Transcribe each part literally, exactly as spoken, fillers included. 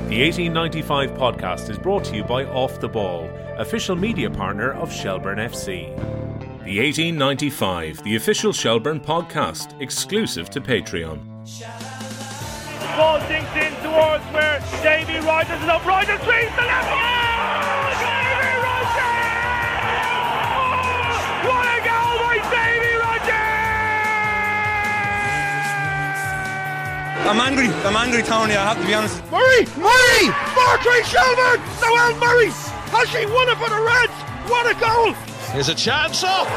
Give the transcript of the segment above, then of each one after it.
The eighteen ninety-five podcast is brought to you by Off the Ball, official media partner of Shelbourne F C. The eighteen ninety-five, the official Shelbourne podcast, exclusive to Patreon. Ball sinks in towards where Davy Rogers is up. Rogers swings the left. Oh, Davy Rogers! Oh, what a goal by Davy Rogers! I'm angry. I'm angry, Tony. I have to be honest. Murray! Murray! four three Shelbourne! Noel Murray! Has she won it for the Reds? What a goal! Here's a chance up.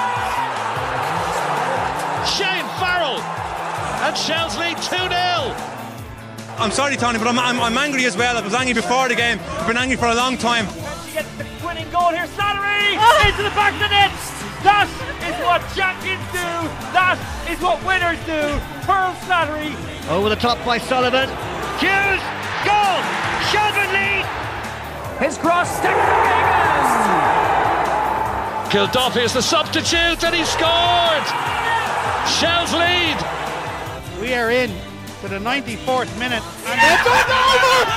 Shane Farrell and Shells lead two nil. I'm sorry, Tony, but I'm, I'm, I'm angry as well. I was angry before the game. I've been angry for a long time. She gets the winning goal here. Slattery oh. into the back of the net. That is what champions do. That is what winners do. Pearl Slattery. Over the top by Sullivan. Hughes. Goal. Shelbourne lead. His cross. Stephen Reagan. Kilduff is the substitute and he scored. Shells lead. We are in to the ninety-fourth minute and it's over!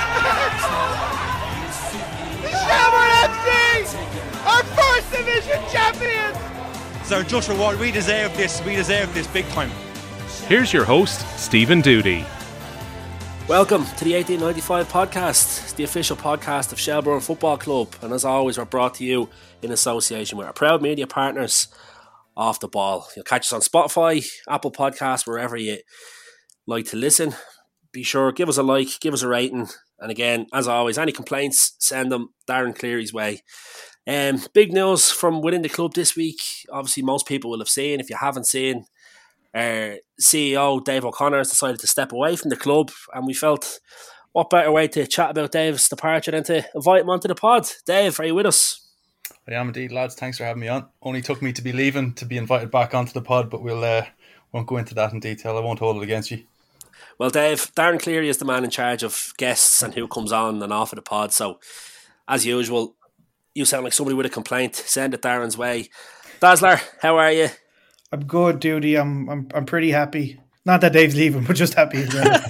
Shelbourne F C are first division champions! It's our just reward. We deserve this. We deserve this big time. Here's your host, Stephen Doody. Welcome to the eighteen ninety-five podcast, the official podcast of Shelbourne Football Club, and as always we're brought to you in association with our proud media partners, Off the Ball. You'll catch us on Spotify, Apple Podcasts, wherever you like to listen. Be sure, give us a like, give us a rating, and again, as always, any complaints, send them Darren Cleary's way. Um, big news from within the club this week. Obviously most people will have seen. If you haven't seen, our C E O Dave O'Connor has decided to step away from the club, and we felt what better way to chat about Dave's departure than to invite him onto the pod. Dave, are you with us? I am indeed, lads. Thanks for having me on. Only took me to be leaving to be invited back onto the pod, but we'll uh, won't go into that in detail. I won't hold it against you. Well, Dave, Darren Cleary is the man in charge of guests and who comes on and off of the pod. So, as usual, you sound like somebody with a complaint. Send it Darren's way. Dazzler, how are you? I'm good, Duty. I'm I'm I'm pretty happy. Not that Dave's leaving, but just happy as well.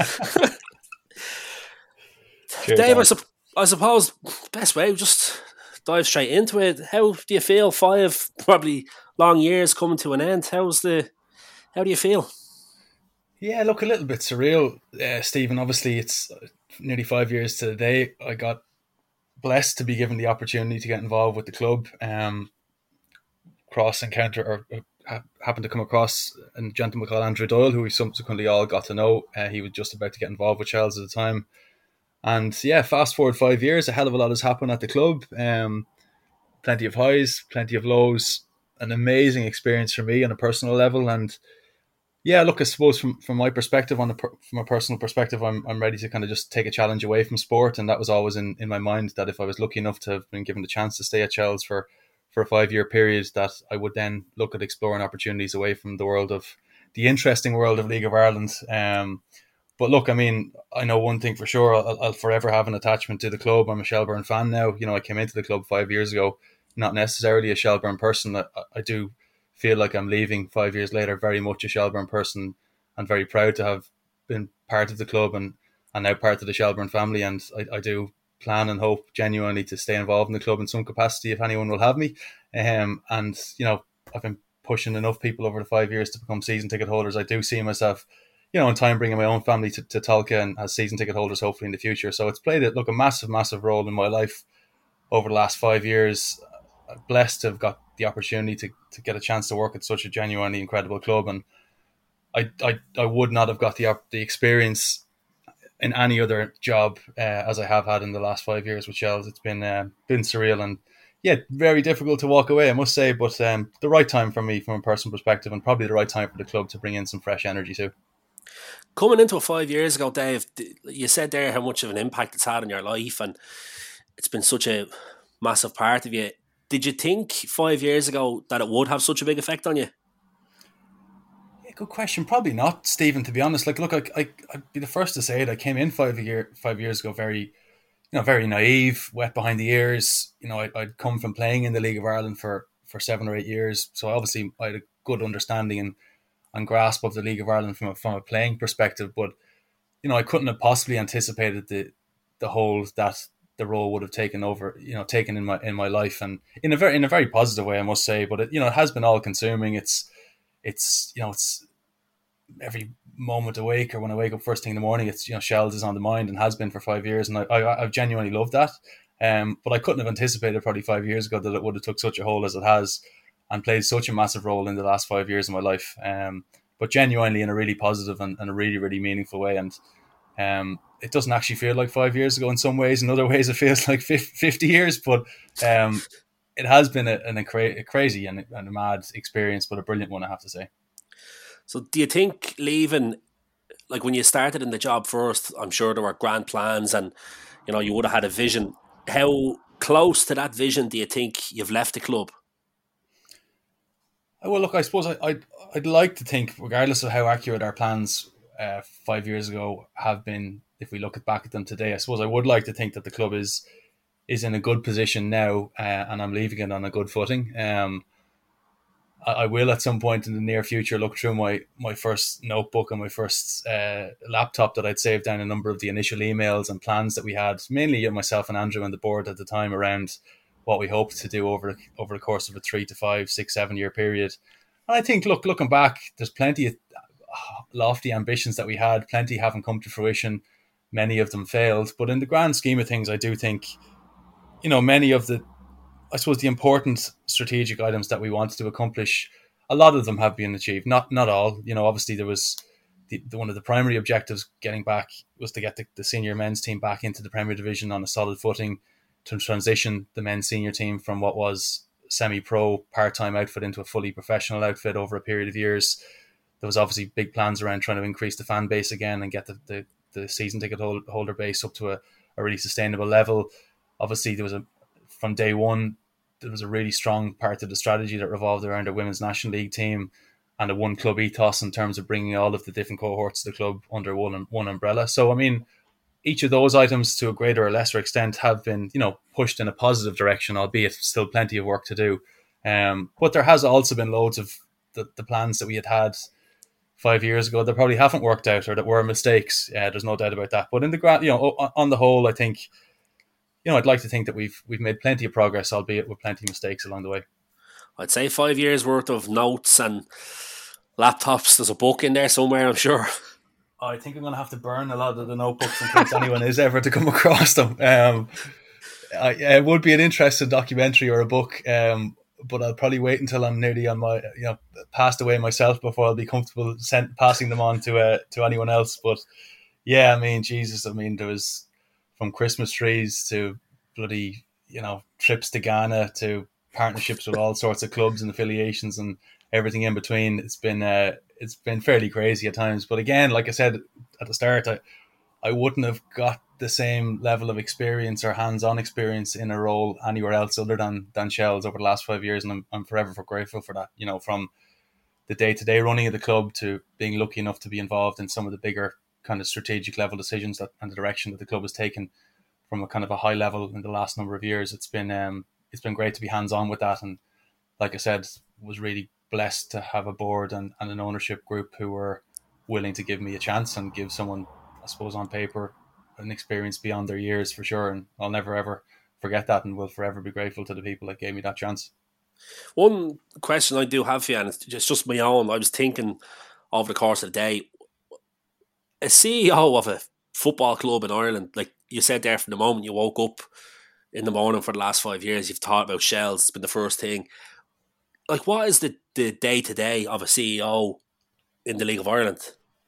Cheers, Dave, I, su- I suppose the best way, just dive straight into it. How do you feel? Five probably long years coming to an end. How's the? How do you feel? Yeah, look, a little bit surreal, uh, Stephen. Obviously, it's nearly five years to the day. I got blessed to be given the opportunity to get involved with the club. Um, cross encounter or uh, ha- happened to come across a gentleman called Andrew Doyle, who we subsequently all got to know. Uh, he was just about to get involved with Shells at the time. And yeah, fast forward five years, a hell of a lot has happened at the club. Um, plenty of highs, plenty of lows. An amazing experience for me on a personal level. And yeah, look, I suppose from, from my perspective, on a per, from a personal perspective, I'm I'm ready to kind of just take a challenge away from sport, and that was always in, in my mind that if I was lucky enough to have been given the chance to stay at Shells for, for a five year period, that I would then look at exploring opportunities away from the world of the interesting world of League of Ireland. Um, but look, I mean, I know one thing for sure: I'll, I'll forever have an attachment to the club. I'm a Shelbourne fan now. You know, I came into the club five years ago, not necessarily a Shelbourne person. I, I do feel like I'm leaving five years later very much a Shelbourne person and very proud to have been part of the club and, and now part of the Shelbourne family. And I, I do plan and hope genuinely to stay involved in the club in some capacity if anyone will have me. Um, and, you know, I've been pushing enough people over the five years to become season ticket holders. I do see myself, you know, in time bringing my own family to, to Tolka and as season ticket holders hopefully in the future. So it's played, look, a massive, massive role in my life over the last five years. I'm blessed to have got the opportunity to, to get a chance to work at such a genuinely incredible club, and I I, I would not have got the the experience in any other job uh, as I have had in the last five years with Shells. It's been uh, been surreal and yeah, very difficult to walk away, I must say, but um, the right time for me from a personal perspective, and probably the right time for the club to bring in some fresh energy too. Coming into it five years ago, Dave, you said there how much of an impact it's had on your life, and it's been such a massive part of you. Did you think five years ago that it would have such a big effect on you? Yeah, good question. Probably not, Stephen, to be honest. Like, look, I, I, I'd be the first to say it. I came in five year, five years ago very, you know, very naive, wet behind the ears. You know, I, I'd come from playing in the League of Ireland for, for seven or eight years. So obviously I had a good understanding and, and grasp of the League of Ireland from a, from a playing perspective. But, you know, I couldn't have possibly anticipated the the hold that the role would have taken over, you know, taken in my in my life, and in a very in a very positive way, I must say. But it, you know, it has been all consuming. It's it's you know, it's every moment awake, or when I wake up first thing in the morning, it's, you know, Shells is on the mind, and has been for five years, and I, I I've genuinely loved that. Um, but I couldn't have anticipated probably five years ago that it would have took such a hold as it has, and played such a massive role in the last five years of my life. Um, but genuinely in a really positive and, and a really really meaningful way, and um. It doesn't actually feel like five years ago in some ways. In other ways, it feels like fifty years. But um, it has been a, an, a crazy and a, and a mad experience, but a brilliant one, I have to say. So do you think leaving, like when you started in the job first, I'm sure there were grand plans and, you know, you would have had a vision. How close to that vision do you think you've left the club? Well, look, I suppose I, I'd, I'd like to think, regardless of how accurate our plans uh, five years ago have been, if we look back at them today, I suppose I would like to think that the club is is in a good position now, uh, and I'm leaving it on a good footing. Um, I, I will at some point in the near future look through my, my first notebook and my first uh, laptop that I'd saved down a number of the initial emails and plans that we had, mainly myself and Andrew and the board at the time, around what we hoped to do over over the course of a three to five, six, seven year period. And I think, look, looking back, there's plenty of lofty ambitions that we had. Plenty haven't come to fruition. Many of them failed, but in the grand scheme of things, I do think, you know, many of the, I suppose, the important strategic items that we wanted to accomplish, a lot of them have been achieved. Not not all. You know, obviously there was the, the one of the primary objectives getting back was to get the, the senior men's team back into the Premier Division on a solid footing, to transition the men's senior team from what was semi-pro part-time outfit into a fully professional outfit over a period of years. There was obviously big plans around trying to increase the fan base again and get the, the the season ticket holder base up to a, a really sustainable level. Obviously, there was a from day one, there was a really strong part of the strategy that revolved around a women's National League team and a one club ethos in terms of bringing all of the different cohorts of the club under one one umbrella. So, I mean, each of those items, to a greater or lesser extent, have been, you know, pushed in a positive direction, albeit still plenty of work to do. Um, but there has also been loads of the, the plans that we had had five years ago that probably haven't worked out, or that were mistakes. Yeah, there's no doubt about that. But in the grand, you know, on the whole, I think, you know, I'd like to think that we've we've made plenty of progress, albeit with plenty of mistakes along the way. I'd say five years worth of notes and laptops. There's a book in there somewhere, I'm sure. I think I'm going to have to burn a lot of the notebooks in case anyone is ever to come across them. Um, I, it would be an interesting documentary or a book. Um, but I'll probably wait until I'm nearly on my, you know, passed away myself before I'll be comfortable sent, passing them on to uh, to anyone else. But yeah, I mean, Jesus, I mean, there was from Christmas trees to bloody, you know, trips to Ghana to partnerships with all sorts of clubs and affiliations and everything in between. It's been uh, it's been fairly crazy at times. But again, like I said at the start, I I wouldn't have got the same level of experience or hands-on experience in a role anywhere else other than than Shells over the last five years, and I'm, I'm forever grateful for that. You know, from the day-to-day running of the club to being lucky enough to be involved in some of the bigger kind of strategic level decisions that and the direction that the club has taken from a kind of a high level in the last number of years. It's been um it's been great to be hands-on with that, and like I said, was really blessed to have a board and, and an ownership group who were willing to give me a chance and give someone, I suppose, on paper, an experience beyond their years for sure. And I'll never ever forget that, and will forever be grateful to the people that gave me that chance. One question I do have for you, and it's just, just my own, I was thinking over the course of the day, a C E O of a football club in Ireland, like you said there, from the moment you woke up in the morning for the last five years, you've thought about Shells, it's been the first thing. Like, what is the, the day-to-day of a C E O in the League of Ireland?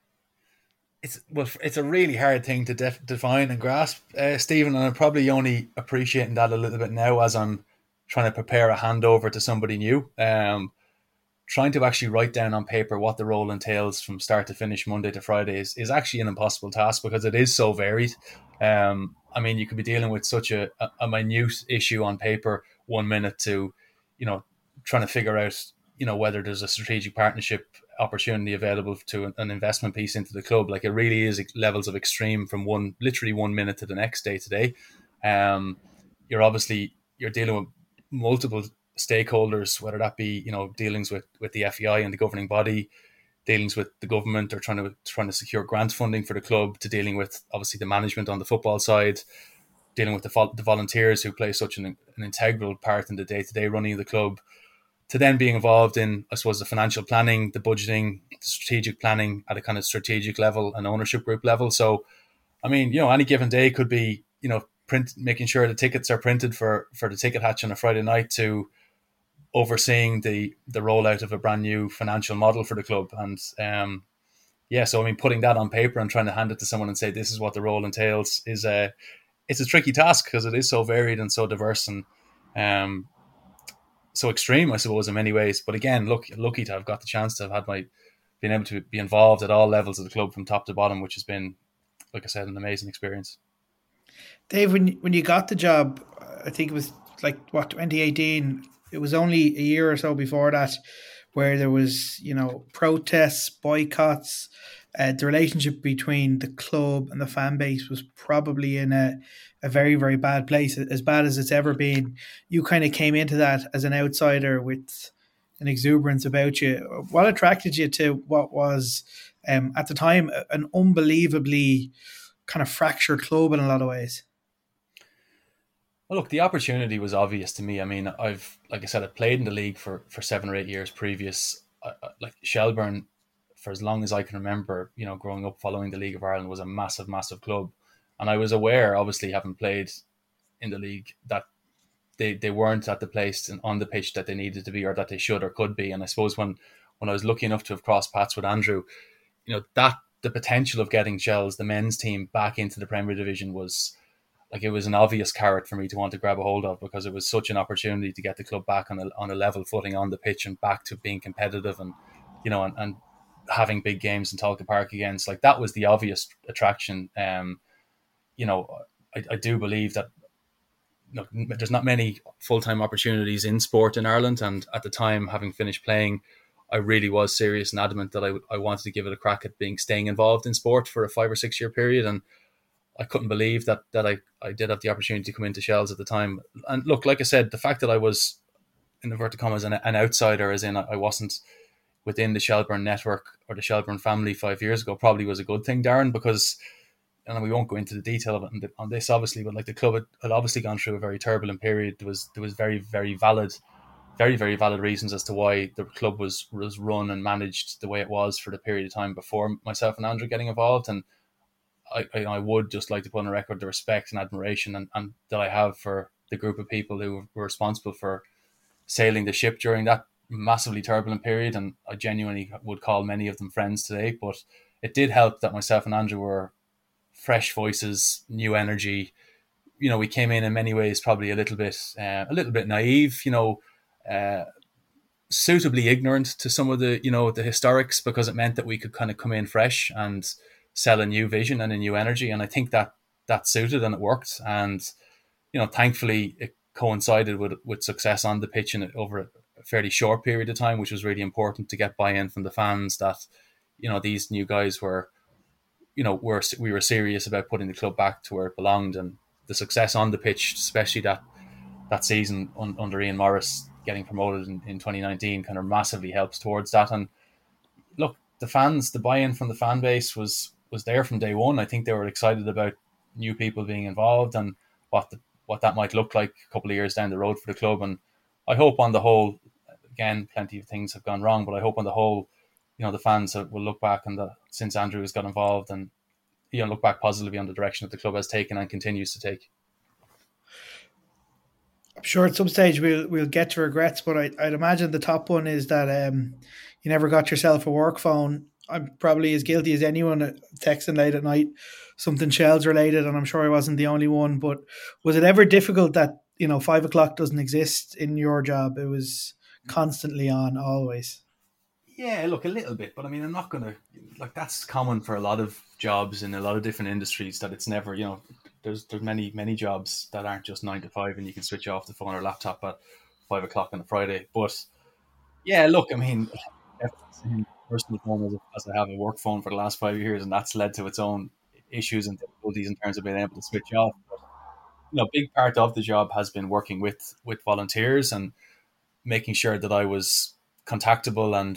It's well, it's a really hard thing to def- define and grasp, uh, Stephen, and I'm probably only appreciating that a little bit now as I'm trying to prepare a handover to somebody new. Um, trying to actually write down on paper what the role entails from start to finish, Monday to Friday, is, is actually an impossible task because it is so varied. Um, I mean, you could be dealing with such a, a minute issue on paper one minute to, you know, trying to figure out, you know, whether there's a strategic partnership opportunity available to an investment piece into the club. Like, it really is levels of extreme from one, literally one minute to the next, day to day. Um, you're obviously, you're dealing with multiple stakeholders, whether that be, you know, dealings with, with the F E I and the governing body, dealings with the government or trying to trying to secure grant funding for the club, to dealing with obviously the management on the football side, dealing with the, vo- the volunteers who play such an, an integral part in the day-to-day running of the club, to then being involved in, I suppose, the financial planning, the budgeting, the strategic planning at a kind of strategic level and ownership group level. So, I mean, you know, any given day could be, you know, print making sure the tickets are printed for, for the ticket hatch on a Friday night, to overseeing the the rollout of a brand new financial model for the club. And um, yeah, so I mean, putting that on paper and trying to hand it to someone and say this is what the role entails is a it's a tricky task, because it is so varied and so diverse and um, so extreme, I suppose, in many ways. But again, look, lucky to have got the chance to have had my been able to be involved at all levels of the club from top to bottom, which has been, like I said, an amazing experience. Dave, when when you got the job, I think it was like what twenty eighteen. It was only a year or so before that where there was, you know, protests, boycotts. Uh, the relationship between the club and the fan base was probably in a, a very, very bad place, as bad as it's ever been. You kind of came into that as an outsider with an exuberance about you. What attracted you to what was, um, at the time, an unbelievably kind of fractured club in a lot of ways? Well, look, the opportunity was obvious to me. I mean, I've, like I said, I played in the league for, for seven or eight years previous. I, I, like Shelbourne, for as long as I can remember, you know, growing up following the League of Ireland, was a massive, massive club. And I was aware, obviously, having played in the league, that they, they weren't at the place and on the pitch that they needed to be, or that they should or could be. And I suppose when, when I was lucky enough to have crossed paths with Andrew, you know, that the potential of getting Shells, the men's team, back into the Premier Division was... like it was an obvious carrot for me to want to grab a hold of, because it was such an opportunity to get the club back on a, on a level footing on the pitch and back to being competitive and, you know, and, and having big games in Talca Park again. So like that was the obvious attraction. Um, you know, I, I do believe that, look, there's not many full-time opportunities in sport in Ireland. And at the time, having finished playing, I really was serious and adamant that I, I wanted to give it a crack at being staying involved in sport for a five or six year period. And I couldn't believe that that I, I did have the opportunity to come into Shells at the time. And look, like I said, the fact that I was, in inverted commas, an, an outsider, as in I wasn't within the Shelbourne network or the Shelbourne family five years ago, probably was a good thing, Darren, because, and we won't go into the detail of it on this, obviously, but like the club had, had obviously gone through a very turbulent period. There was there was very, very valid, very, very valid reasons as to why the club was was run and managed the way it was for the period of time before myself and Andrew getting involved. And I, I would just like to put on record the respect and admiration and, and that I have for the group of people who were responsible for sailing the ship during that massively turbulent period. And I genuinely would call many of them friends today. But it did help that myself and Andrew were fresh voices, new energy. You know, we came in in many ways probably a little bit, uh, a little bit naive. You know, uh, suitably ignorant to some of the, you know, the historics, because it meant that we could kind of come in fresh and sell a new vision and a new energy. And I think that that suited and it worked. And, you know, thankfully it coincided with with success on the pitch in over a fairly short period of time, which was really important to get buy-in from the fans that, you know, these new guys were, you know, were we were serious about putting the club back to where it belonged. And the success on the pitch, especially that that season un, under Ian Morris getting promoted in, in twenty nineteen, kind of massively helps towards that. And look, the fans, the buy-in from the fan base was was there from day one. I think they were excited about new people being involved and what the, what that might look like a couple of years down the road for the club. And I hope on the whole, again, plenty of things have gone wrong, but I hope on the whole, you know, the fans will look back and the, since Andrew has got involved, and, you know, look back positively on the direction that the club has taken and continues to take. I'm sure at some stage we'll we'll get to regrets, but I, I'd imagine the top one is that um, you never got yourself a work phone. I'm probably as guilty as anyone texting late at night, something Shells related, and I'm sure I wasn't the only one. But was it ever difficult that, you know, five o'clock doesn't exist in your job? It was constantly on, always. Yeah, look, a little bit, but I mean, I'm not going to, like, that's common for a lot of jobs in a lot of different industries, that it's never, you know, there's there's many, many jobs that aren't just nine to five and you can switch off the phone or laptop at five o'clock on a Friday. But yeah, look, I mean, personal phone as, as I have a work phone for the last five years, and that's led to its own issues and difficulties in terms of being able to switch off. But, you know, a big part of the job has been working with with volunteers and making sure that I was contactable and,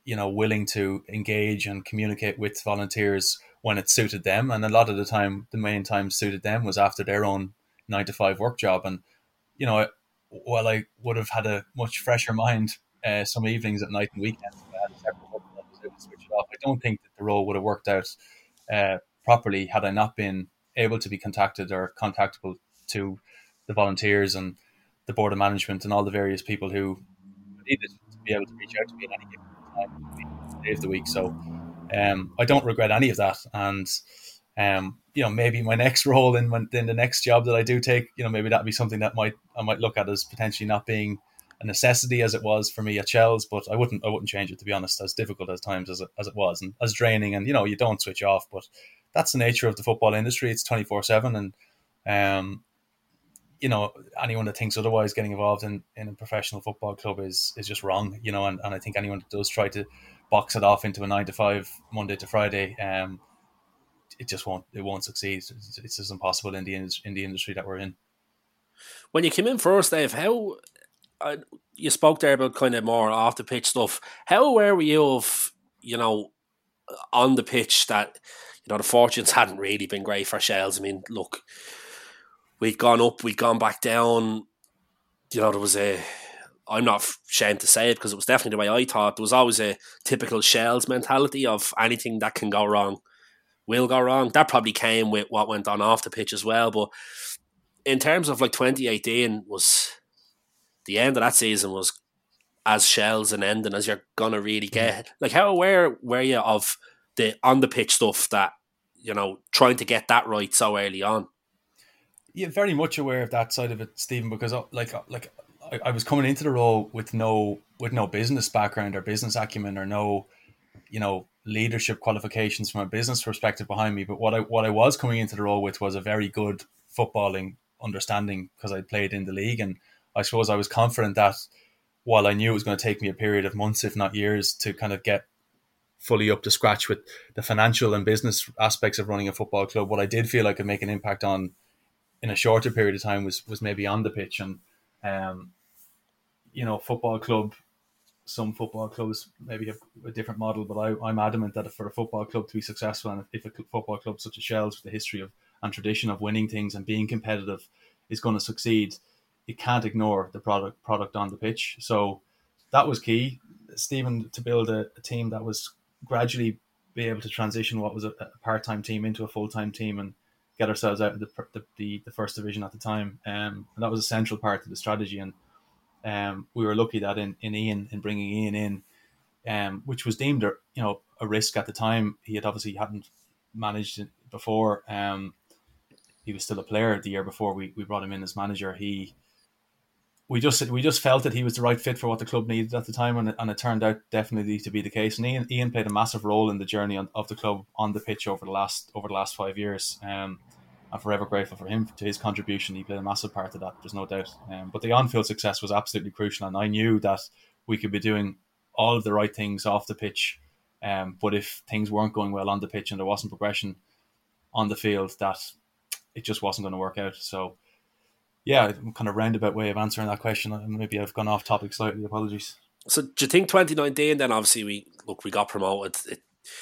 you know, willing to engage and communicate with volunteers when it suited them. And a lot of the time, the main time suited them was after their own nine to five work job. And, you know, while I would have had a much fresher mind uh, some evenings at night and weekends, if I had a separate work job, I was able to switch it off. I don't think that the role would have worked out uh, properly had I not been able to be contacted or contactable to the volunteers and the board of management and all the various people who needed to be able to reach out to me at any given time, day of the week. So um, I don't regret any of that. And um, you know, maybe my next role in, in the next job that I do take, you know, maybe that'd be something that might I might look at as potentially not being a necessity as it was for me at Shells, but I wouldn't I wouldn't change it, to be honest, as difficult as times as it, as it was and as draining. And, you know, you don't switch off, but that's the nature of the football industry. It's twenty-four seven. And, um, you know, anyone that thinks otherwise getting involved in, in a professional football club is is just wrong, you know, and, and I think anyone that does try to box it off into a nine to five, Monday to Friday, um, it just won't, it won't succeed. It's, it's just impossible in the, in the industry that we're in. When you came in first, Dave, how, uh, you spoke there about kind of more off the pitch stuff. How aware were you of, you know, on the pitch that, you know, the fortunes hadn't really been great for Shells? I mean, look, we'd gone up, we'd gone back down. You know, there was a, I'm not ashamed to say it because it was definitely the way I thought. There was always a typical Shells mentality of anything that can go wrong will go wrong. That probably came with what went on off the pitch as well. But in terms of like twenty eighteen, was the end of that season was as Shells an ending as you're going to really get. Like, how aware were you of the on the pitch stuff that, you know, trying to get that right so early on? Yeah, very much aware of that side of it, Stephen, because like like I, I was coming into the role with no with no business background or business acumen or no, you know, leadership qualifications from a business perspective behind me. But what I what I was coming into the role with was a very good footballing understanding because I played in the league, and I suppose I was confident that while I knew it was going to take me a period of months, if not years, to kind of get fully up to scratch with the financial and business aspects of running a football club, what I did feel I could make an impact on in a shorter period of time was was maybe on the pitch. And um, you know, football club, some football clubs maybe have a different model, but I, I'm adamant that for a football club to be successful, and if a football club such as Shells with a history of and tradition of winning things and being competitive is going to succeed, you can't ignore the product product on the pitch. So that was key, Stephen, to build a, a team that was gradually be able to transition what was a, a part-time team into a full-time team and get ourselves out of the the, the, the first division at the time. Um, and that was a central part of the strategy. And um, we were lucky that in, in Ian, in bringing Ian in, um, which was deemed a, you know, a risk at the time. He had obviously hadn't managed it before. Um, he was still a player the year before we, we brought him in as manager. He we just we just felt that he was the right fit for what the club needed at the time, and it, and it turned out definitely to be the case. And Ian, Ian played a massive role in the journey on, of the club on the pitch over the last over the last five years. Um, I'm forever grateful for him, to his contribution. He played a massive part of that, there's no doubt. Um, but the on-field success was absolutely crucial, and I knew that we could be doing all of the right things off the pitch. Um, but if things weren't going well on the pitch and there wasn't progression on the field, that it just wasn't going to work out. So, yeah, kind of roundabout way of answering that question. Maybe I've gone off topic slightly. Apologies. So, do you think twenty nineteen? Then obviously we look, we got promoted. It,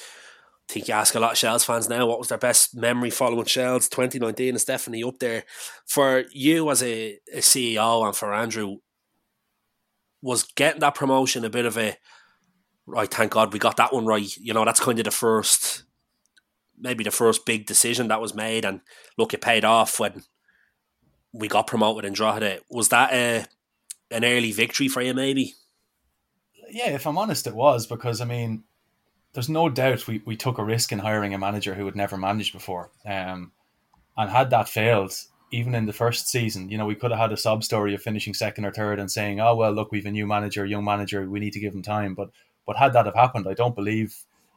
I think you ask a lot of Shells fans now what was their best memory following Shells. twenty nineteen is definitely up there for you as a, a C E O, and for Andrew. Was getting that promotion a bit of a right? Thank God we got that one right. You know, that's kind of the first. Maybe the first big decision that was made, and look, it paid off when we got promoted in Drogheda. Was that a, an early victory for you, maybe? Yeah, if I'm honest, it was, because, I mean, there's no doubt we, we took a risk in hiring a manager who had never managed before. Um, and had that failed, even in the first season, you know, we could have had a sob story of finishing second or third and saying, oh, well, look, we've a new manager, young manager, we need to give him time. But, but had that have happened, I don't believe...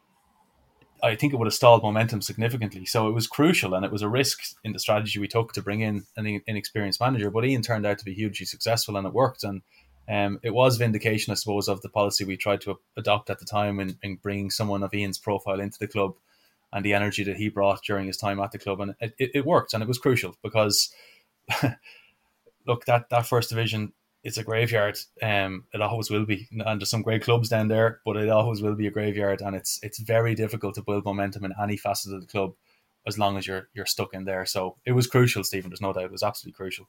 I think it would have stalled momentum significantly. So it was crucial, and it was a risk in the strategy we took to bring in an inexperienced manager. But Ian turned out to be hugely successful, and it worked. And um, it was vindication, I suppose, of the policy we tried to adopt at the time in, in bringing someone of Ian's profile into the club and the energy that he brought during his time at the club. And it, it, it worked, and it was crucial because, look, that, that first division it's a graveyard. Um, it always will be, and there's some great clubs down there, but it always will be a graveyard, and it's it's very difficult to build momentum in any facet of the club as long as you're you're stuck in there. So it was crucial, Stephen. There's no doubt. It was absolutely crucial.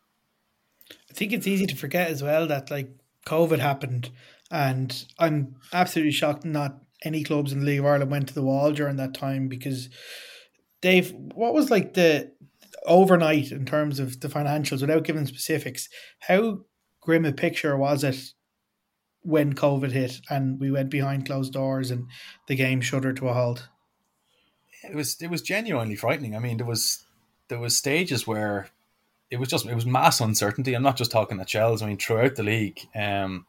I think it's easy to forget as well that like COVID happened, and I'm absolutely shocked not any clubs in the League of Ireland went to the wall during that time, because Dave, what was like the overnight in terms of the financials, without giving specifics, how grim a picture was it when COVID hit and we went behind closed doors and the game shuddered to a halt? It was it was genuinely frightening. I mean, there was there was stages where it was just it was mass uncertainty. I'm not just talking at Shells. I mean, throughout the league, um,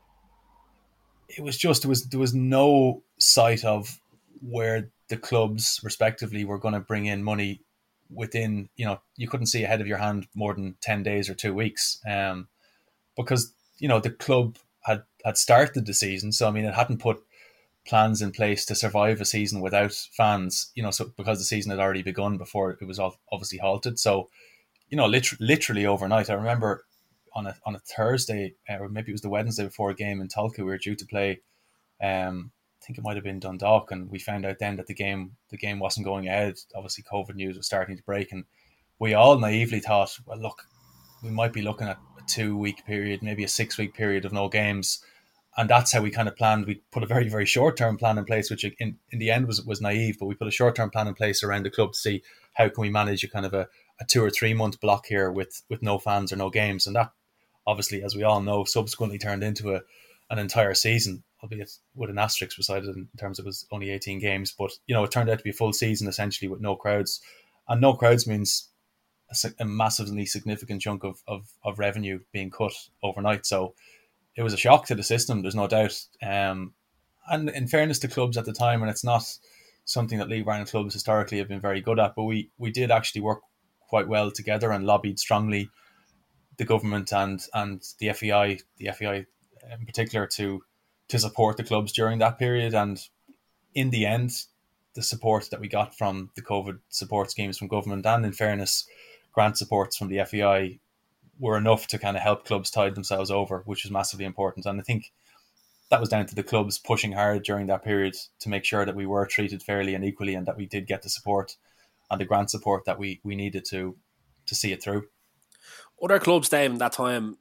it was just there was there was no sight of where the clubs respectively were going to bring in money within, you know, you couldn't see ahead of your hand more than ten days or two weeks, um, because, you know, the club had, had started the season. So, I mean, it hadn't put plans in place to survive a season without fans, you know, so because the season had already begun before it was obviously halted. So, you know, literally, literally overnight, I remember on a on a Thursday, or maybe it was the Wednesday before a game in Tolka, we were due to play, um, I think it might have been Dundalk, and we found out then that the game the game wasn't going ahead. Obviously, COVID news was starting to break, and we all naively thought, well, look, we might be looking at a two-week period, maybe a six-week period of no games, and that's how we kind of planned. We put a very, very short-term plan in place, which in, in the end was was naive, but we put a short-term plan in place around the club to see how can we manage a kind of a, a two or three-month block here with, with no fans or no games, and that obviously, as we all know, subsequently turned into a an entire season, albeit with an asterisk beside it in terms of it was only eighteen games. But, you know, it turned out to be a full season essentially with no crowds. And no crowds means a, a massively significant chunk of, of, of revenue being cut overnight. So it was a shock to the system, there's no doubt. Um, and in fairness to clubs at the time, and it's not something that League of Ireland clubs historically have been very good at, but we, we did actually work quite well together and lobbied strongly the government and, and the F E I, the F E I in particular, to to support the clubs during that period. And in the end, the support that we got from the COVID support schemes from government, and in fairness, grant supports from the F E I, were enough to kind of help clubs tide themselves over, which was massively important. And I think that was down to the clubs pushing hard during that period to make sure that we were treated fairly and equally, and that we did get the support and the grant support that we, we needed to to see it through. Other clubs, Dave, in that time,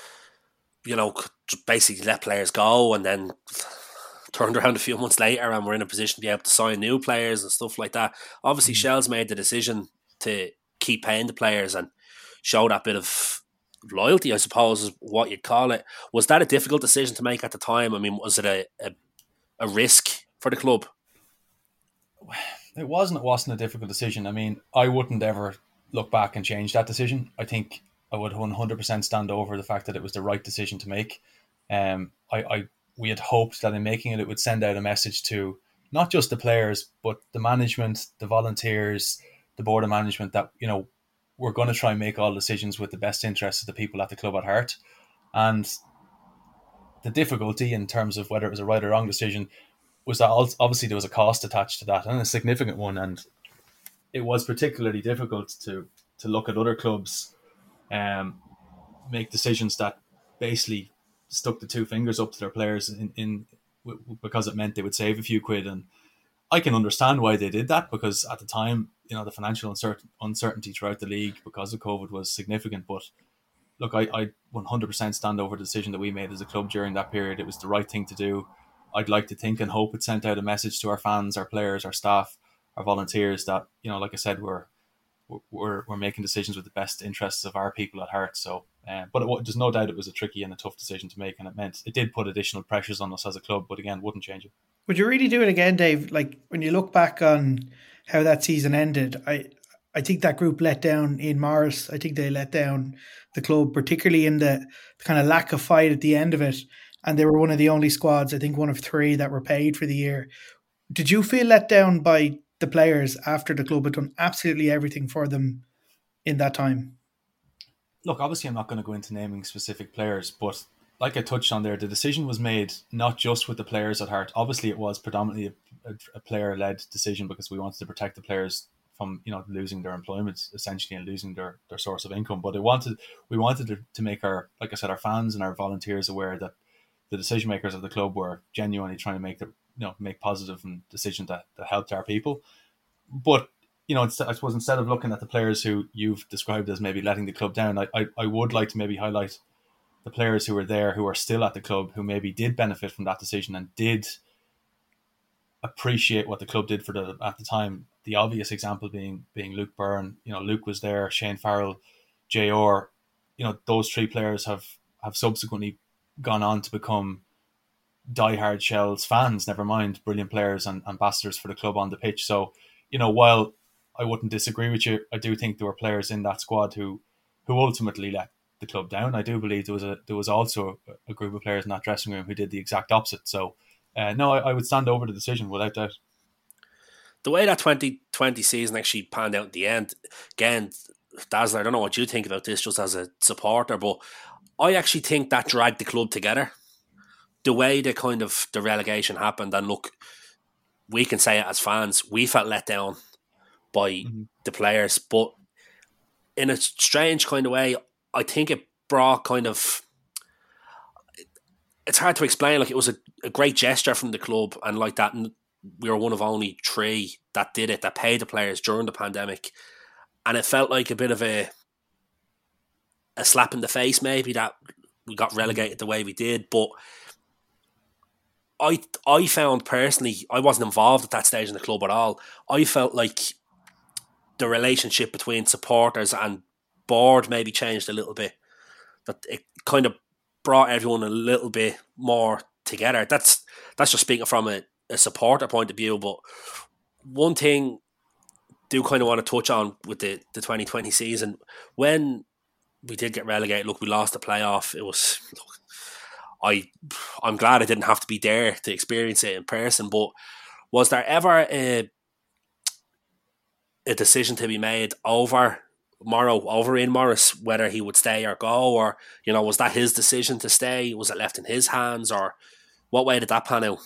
you know, basically let players go and then turned around a few months later and we're in a position to be able to sign new players and stuff like that. Obviously, mm. Shells made the decision to keep paying the players and show that bit of loyalty, I suppose, is what you'd call it. Was that a difficult decision to make at the time? I mean, was it a, a, a risk for the club? It wasn't. It wasn't a difficult decision. I mean, I wouldn't ever look back and change that decision. I think I would one hundred percent stand over the fact that it was the right decision to make. Um, I, I we had hoped that in making it, it would send out a message to not just the players, but the management, the volunteers, the board of management, that, you know, we're going to try and make all decisions with the best interests of the people at the club at heart. And the difficulty in terms of whether it was a right or wrong decision was that obviously there was a cost attached to that, and a significant one. And it was particularly difficult to to look at other clubs um, make decisions that basically stuck the two fingers up to their players in, in because it meant they would save a few quid. And I can understand why they did that, because at the time, you know, the financial uncertain, uncertainty throughout the league because of COVID was significant. But look, I, I one hundred percent stand over the decision that we made as a club during that period. It was the right thing to do. I'd like to think and hope it sent out a message to our fans, our players, our staff, our volunteers that, you know, like I said, we're we're we're making decisions with the best interests of our people at heart. So, uh, but it, there's no doubt it was a tricky and a tough decision to make, and it meant it did put additional pressures on us as a club. But again, wouldn't change it. Would you really do it again, Dave? Like, when you look back on how that season ended, I I think that group let down Ian Morris. I think they let down the club, particularly in the, the kind of lack of fight at the end of it. And they were one of the only squads, I think one of three, that were paid for the year. Did you feel let down by the players after the club had done absolutely everything for them in that time? Look, obviously I'm not going to go into naming specific players, but like I touched on there, the decision was made not just with the players at heart. Obviously it was predominantly a, a, a player-led decision because we wanted to protect the players from you know losing their employment essentially and losing their, their source of income. But it wanted we wanted to, to make our, like I said, our fans and our volunteers aware that the decision makers of the club were genuinely trying to make the you know make positive decisions that, that helped our people. But you know, I suppose instead of looking at the players who you've described as maybe letting the club down, I, I, I would like to maybe highlight the players who were there, who are still at the club, who maybe did benefit from that decision and did appreciate what the club did for the at the time. The obvious example being being Luke Byrne. You know, Luke was there, Shane Farrell, J R. You know, those three players have, have subsequently gone on to become diehard Shells fans, never mind brilliant players and ambassadors for the club on the pitch. So, you know, while I wouldn't disagree with you, I do think there were players in that squad who who ultimately let the club down. I do believe there was a there was also a, a group of players in that dressing room who did the exact opposite. So, uh, no, I, I would stand over the decision without doubt. The way that twenty twenty season actually panned out in the end, again, Dazzler, I don't know what you think about this just as a supporter, but I actually think that dragged the club together. The way the kind of the relegation happened, and look, we can say it as fans, we felt let down by mm-hmm. the players, but in a strange kind of way, I think it brought kind of, it's hard to explain, like it was a, a great gesture from the club, and like that, we were one of only three that did it, that paid the players during the pandemic, and it felt like a bit of a a slap in the face maybe that we got relegated the way we did. But I I found personally, I wasn't involved at that stage in the club at all. I felt like the relationship between supporters and board maybe changed a little bit. That it kind of brought everyone a little bit more together. That's that's just speaking from a, a supporter point of view. But one thing I do kind of want to touch on with the, the twenty twenty season, when we did get relegated, look, we lost the playoff. It was, look, I, I'm glad I didn't have to be there to experience it in person, but was there ever a, a decision to be made over Morrow, over Ian Morris, whether he would stay or go, or, you know, was that his decision to stay? Was it left in his hands, or what way did that pan out?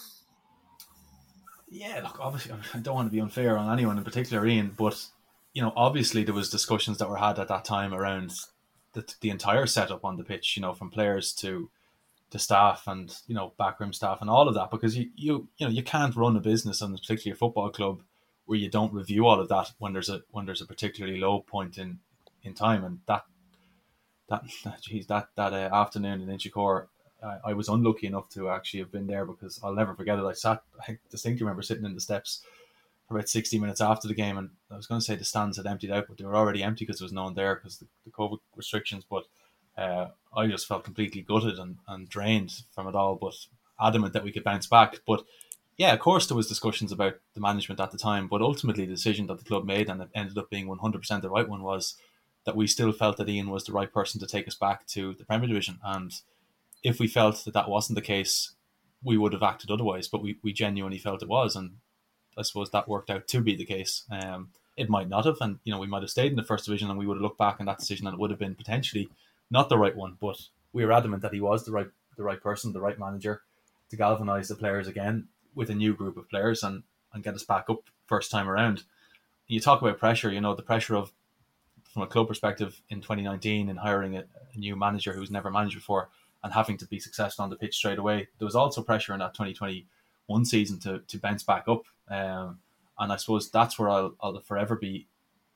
Yeah, look, obviously, I don't want to be unfair on anyone in particular, Ian, but, you know, obviously there was discussions that were had at that time around the, the entire setup on the pitch, you know, from players to to staff and, you know, backroom staff and all of that, because you, you, you know, you can't run a business, and particularly a football club, where you don't review all of that when there's a when there's a particularly low point in, in time. And that that geez, that that uh, afternoon in Inchicore, I, I was unlucky enough to actually have been there, because I'll never forget it. I sat, I distinctly remember sitting in the steps for about sixty minutes after the game, and I was going to say the stands had emptied out, but they were already empty because there was no one there because the, the COVID restrictions. But uh, I just felt completely gutted and, and drained from it all, but adamant that we could bounce back. But yeah, of course there was discussions about the management at the time, but ultimately the decision that the club made, and it ended up being one hundred percent the right one, was that we still felt that Ian was the right person to take us back to the Premier Division. And if we felt that that wasn't the case, we would have acted otherwise, but we, we genuinely felt it was, and I suppose that worked out to be the case. Um, it might not have, and you know, we might have stayed in the first division and we would have looked back on that decision and it would have been potentially not the right one, but we were adamant that he was the right the right person, the right manager to galvanise the players again with a new group of players and, and get us back up first time around. You talk about pressure, you know, the pressure of, from a club perspective in twenty nineteen, in hiring a, a new manager who's never managed before and having to be successful on the pitch straight away. There was also pressure in that twenty twenty-one season to, to bounce back up. Um, and I suppose that's where I'll, I'll forever be,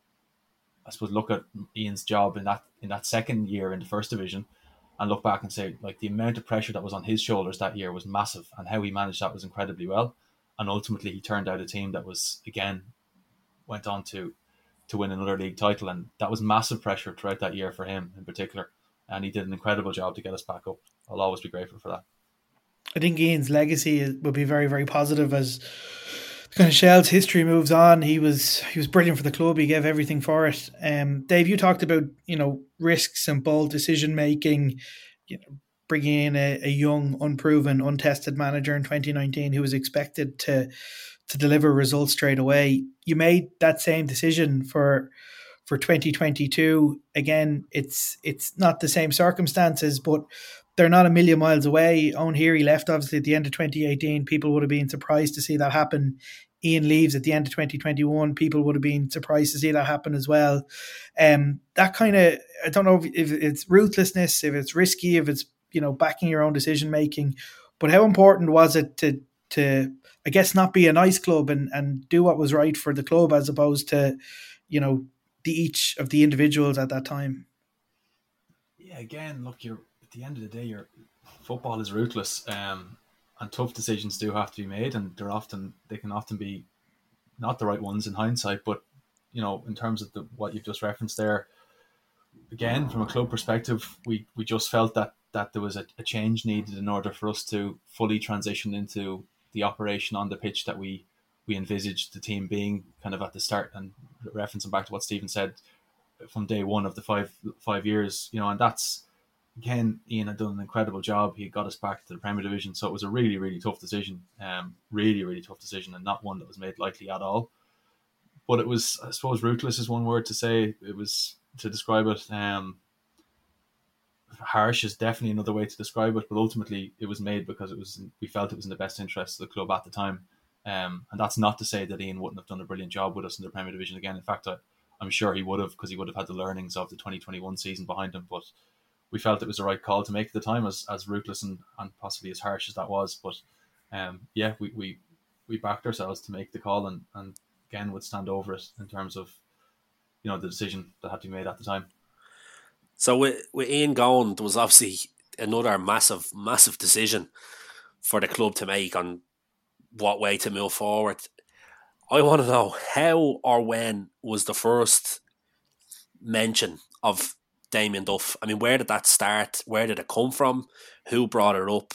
I suppose, look at Ian's job in that in that second year in the first division and look back and say, like, the amount of pressure that was on his shoulders that year was massive, and how he managed that was incredibly well. And ultimately he turned out a team that was, again, went on to to win another league title, and that was massive pressure throughout that year for him in particular, and he did an incredible job to get us back up. I'll always be grateful for that. I think Ian's legacy will be very, very positive as the kind of Shell's history moves on. He was he was brilliant for the club. He gave everything for it. Um, Dave, you talked about, you know, risks and bold decision making, you know, bringing in a, a young, unproven, untested manager in twenty nineteen who was expected to to deliver results straight away. You made that same decision for for twenty twenty-two. Again, it's it's not the same circumstances, but they're not a million miles away. Owen Heary left obviously at the end of twenty eighteen. People would have been surprised to see that happen Ian leaves at the end of twenty twenty-one, people would have been surprised to see that happen as well. Um, that kind of, I don't know if, if it's ruthlessness, if it's risky, if it's, you know, backing your own decision making, but how important was it to, to I guess, not be a nice club and, and do what was right for the club as opposed to, you know, the each of the individuals at that time? Yeah, again, look, you're at the end of the day, your football is ruthless. Um, And tough decisions do have to be made, and they're often they can often be not the right ones in hindsight. But you know, in terms of the, what you've just referenced there, again, from a club perspective, we, we just felt that that there was a, a change needed in order for us to fully transition into the operation on the pitch that we we envisaged the team being kind of at the start. And referencing back to what Stephen said from day one of the five five years, you know, and that's. Again, Ian had done an incredible job. He got us back to the Premier Division, so it was a really, really tough decision. Um, really, really tough decision, and not one that was made lightly at all. But it was, I suppose, ruthless is one word to say. It was to describe it. Um, harsh is definitely another way to describe it. But ultimately, it was made because it was we felt it was in the best interest of the club at the time. Um, and that's not to say that Ian wouldn't have done a brilliant job with us in the Premier Division again. In fact, I, I'm sure he would have, because he would have had the learnings of the twenty twenty-one season behind him. But we felt it was the right call to make at the time, as as ruthless and, and possibly as harsh as that was. But um, yeah, we, we we backed ourselves to make the call, and, and again would stand over it in terms of, you know, the decision that had to be made at the time. So with, with Ian going, there was obviously another massive, massive decision for the club to make on what way to move forward. I want to know, how or when was the first mention of Damien Duff? I mean, where did that start? Where did it come from? Who brought it up?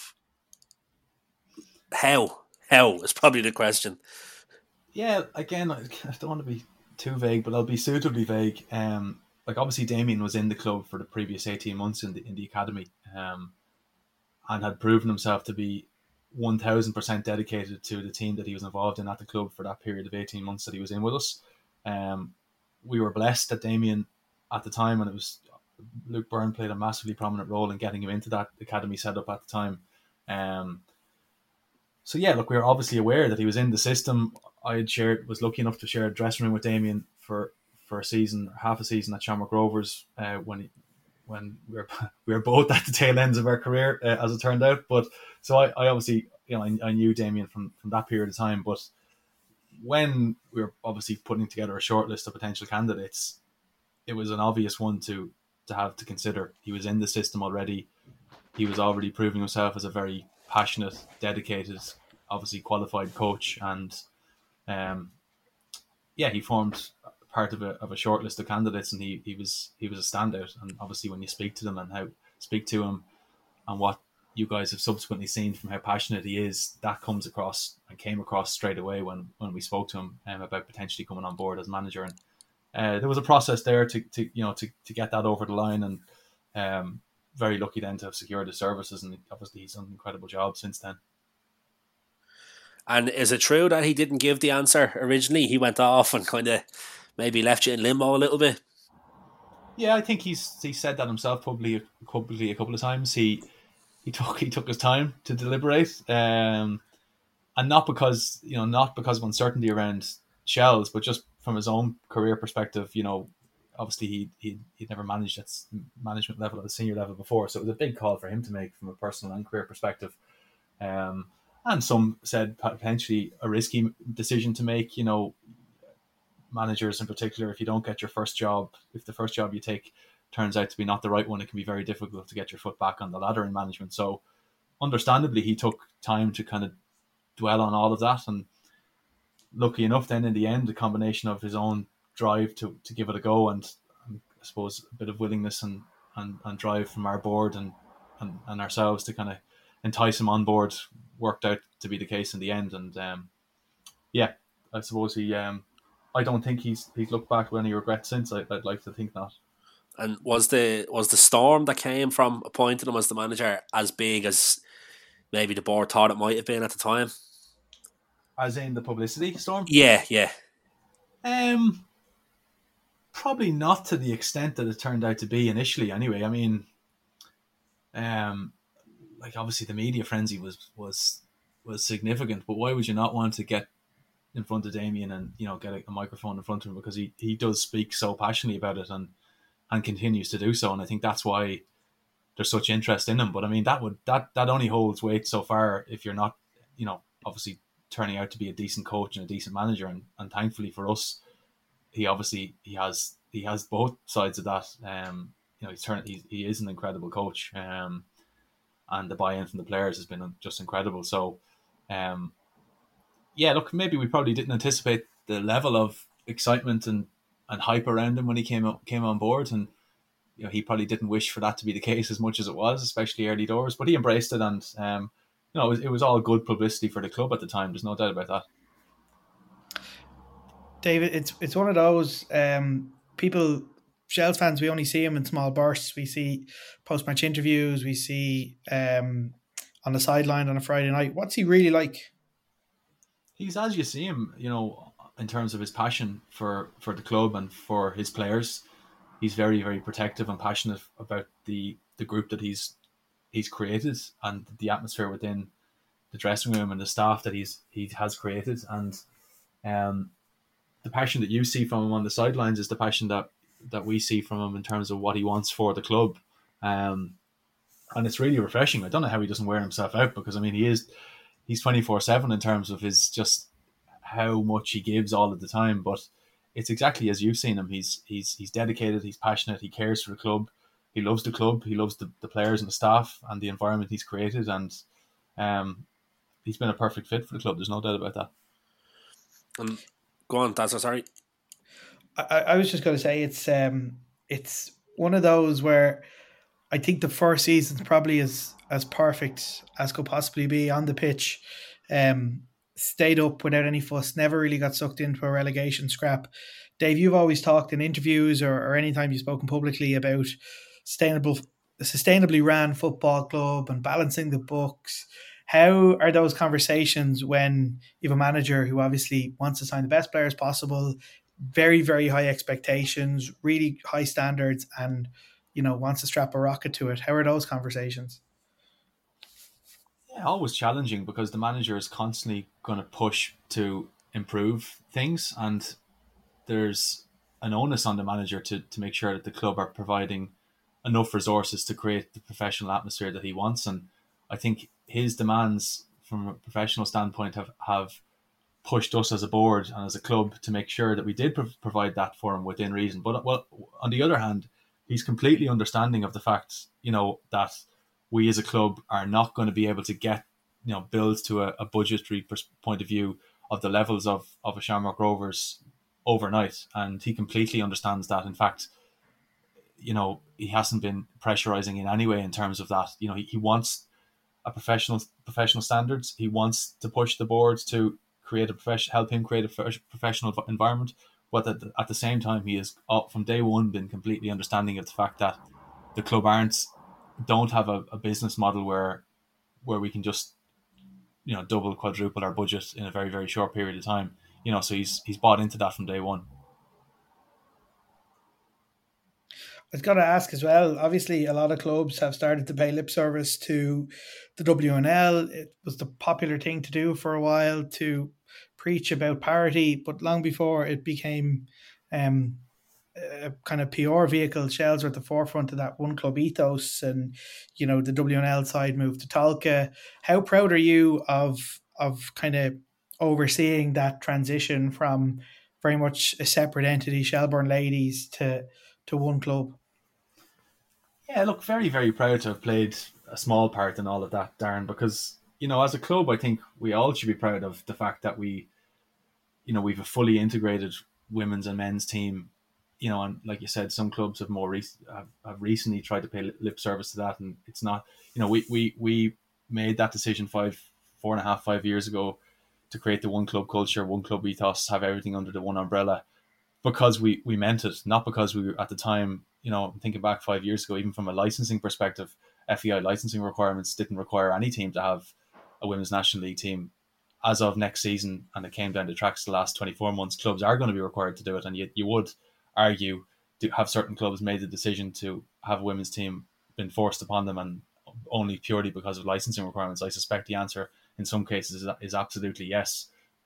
How? How is probably the question. Yeah, again, I don't want to be too vague, but I'll be suitably vague. Um, like obviously Damien was in the club for the previous eighteen months in the in the academy, um, and had proven himself to be one thousand percent dedicated to the team that he was involved in at the club for that period of eighteen months that he was in with us. Um, we were blessed that Damien at the time, and it was Luke Byrne played a massively prominent role in getting him into that academy setup at the time. Um, so yeah, look, we were obviously aware that he was in the system. I had shared, was lucky enough to share a dressing room with Damien for, for a season, half a season at Shamrock Rovers uh, when he, when we were we were both at the tail ends of our career, uh, as it turned out. But so I, I obviously, you know, I, I knew Damien from from that period of time. But when we were obviously putting together a short list of potential candidates, it was an obvious one to. to have to consider. He was in the system already. He was already proving himself as a very passionate, dedicated, obviously qualified coach, and um, yeah, he formed part of a of a short list of candidates, and he he was he was a standout. And obviously, when you speak to them and how speak to him, and what you guys have subsequently seen from how passionate he is, that comes across and came across straight away when when we spoke to him um, about potentially coming on board as manager. And Uh, there was a process there to, to you know to, to get that over the line, and um, very lucky then to have secured his services, and obviously he's done an incredible job since then. And is it true that he didn't give the answer originally? He went off and kind of maybe left you in limbo a little bit. Yeah, I think he's he said that himself publicly, publicly a couple of times. He he took he took his time to deliberate, um, and not because you know not because of uncertainty around Shells, but just from his own career perspective. You know, obviously he he he'd never managed at management level at a senior level before, so it was a big call for him to make from a personal and career perspective. Um, and some said potentially a risky decision to make. You know, managers in particular, if you don't get your first job, if the first job you take turns out to be not the right one, it can be very difficult to get your foot back on the ladder in management. So understandably, he took time to kind of dwell on all of that, and lucky enough then in the end, a combination of his own drive to, to give it a go, and, and I suppose a bit of willingness and, and, and drive from our board and, and, and ourselves to kind of entice him on board worked out to be the case in the end. And um, yeah, I suppose he um, I don't think he's he's looked back with any regrets since. I, I'd like to think not. And was the was the storm that came from appointing him as the manager as big as maybe the board thought it might have been at the time? As in the publicity storm? Yeah, yeah. Um, probably not to the extent that it turned out to be initially. Anyway, I mean, um, like obviously the media frenzy was was was significant, but why would you not want to get in front of Damien and, you know, get a, a microphone in front of him, because he, he does speak so passionately about it and and continues to do so. And I think that's why there's such interest in him. But I mean, that would that that only holds weight so far if you're not, you know, obviously turning out to be a decent coach and a decent manager. And, and thankfully for us, he obviously he has he has both sides of that. Um, you know, he's turned he he is an incredible coach. Um, and the buy-in from the players has been just incredible. So, um, yeah, look, maybe we probably didn't anticipate the level of excitement and, and hype around him when he came up, came on board, and you know, he probably didn't wish for that to be the case as much as it was, especially early doors. But he embraced it, and um, you know, it was, it was all good publicity for the club at the time. There's no doubt about that. David, it's it's one of those um, people. Shels fans, we only see him in small bursts. We see post-match interviews. We see um, on the sideline on a Friday night. What's he really like? He's as you see him, you know, in terms of his passion for, for the club and for his players. He's very, very protective and passionate about the, the group that he's he's created and the atmosphere within the dressing room and the staff that he's he has created. And um, the passion that you see from him on the sidelines is the passion that, that we see from him in terms of what he wants for the club. Um, and it's really refreshing. I don't know how he doesn't wear himself out, because I mean, he is he's twenty-four seven in terms of his just how much he gives all of the time. But it's exactly as you've seen him. He's he's he's dedicated, he's passionate, he cares for the club, he loves the club, he loves the, the players and the staff and the environment he's created, and um, he's been a perfect fit for the club. There's no doubt about that. Um, go on, Daz, sorry. I, I was just going to say it's um it's one of those where I think the first season's probably as as perfect as could possibly be on the pitch. Um, stayed up without any fuss, never really got sucked into a relegation scrap. Dave, you've always talked in interviews or, or anytime you've spoken publicly about sustainable, sustainably ran football club and balancing the books. How are those conversations when you have a manager who obviously wants to sign the best players possible, very, very high expectations, really high standards, and, you know, wants to strap a rocket to it? How are those conversations? Yeah, always challenging, because the manager is constantly going to push to improve things, and there's an onus on the manager to, to make sure that the club are providing enough resources to create the professional atmosphere that he wants. And I think his demands from a professional standpoint have, have pushed us as a board and as a club to make sure that we did pro- provide that for him within reason. But well, on the other hand, he's completely understanding of the fact, you know, that we as a club are not going to be able to get, you know, build to a, a budgetary pers- point of view of the levels of, of a Shamrock Rovers overnight. And he completely understands that. In fact, you know, he hasn't been pressurizing in any way in terms of that. You know, he, he wants a professional professional standards. He wants to push the board to create a profession, help him create a professional environment. But at the, at the same time, he has uh, from day one been completely understanding of the fact that the club aren't don't have a, a business model where where we can just, you know, double, quadruple our budget in a very, very short period of time. You know, so he's he's bought into that from day one. I was going to ask as well, obviously a lot of clubs have started to pay lip service to the W N L. It was the popular thing to do for a while, to preach about parity, but long before it became um, a kind of P R vehicle, Shels were at the forefront of that one club ethos, and, you know, the W N L side moved to Talca. How proud are you of of kind of overseeing that transition from very much a separate entity, Shelbourne Ladies, to to one club? Yeah, look, very, very proud to have played a small part in all of that, Darren, because, you know, as a club, I think we all should be proud of the fact that we, you know, we've a fully integrated women's and men's team, you know, and like you said, some clubs have more rec- have, have recently tried to pay lip service to that, and it's not, you know, we, we, we made that decision five, four and a half, five years ago to create the one club culture, one club ethos, have everything under the one umbrella, because we, we meant it, not because we were at the time, you know, thinking back five years ago, even from a licensing perspective, F E I licensing requirements didn't require any team to have a women's national league team. As of next season, and it came down to tracks the last twenty-four months, clubs are going to be required to do it. And you, you would argue, to have certain clubs made the decision to have a women's team been forced upon them, and only purely because of licensing requirements? I suspect the answer in some cases is, is absolutely yes.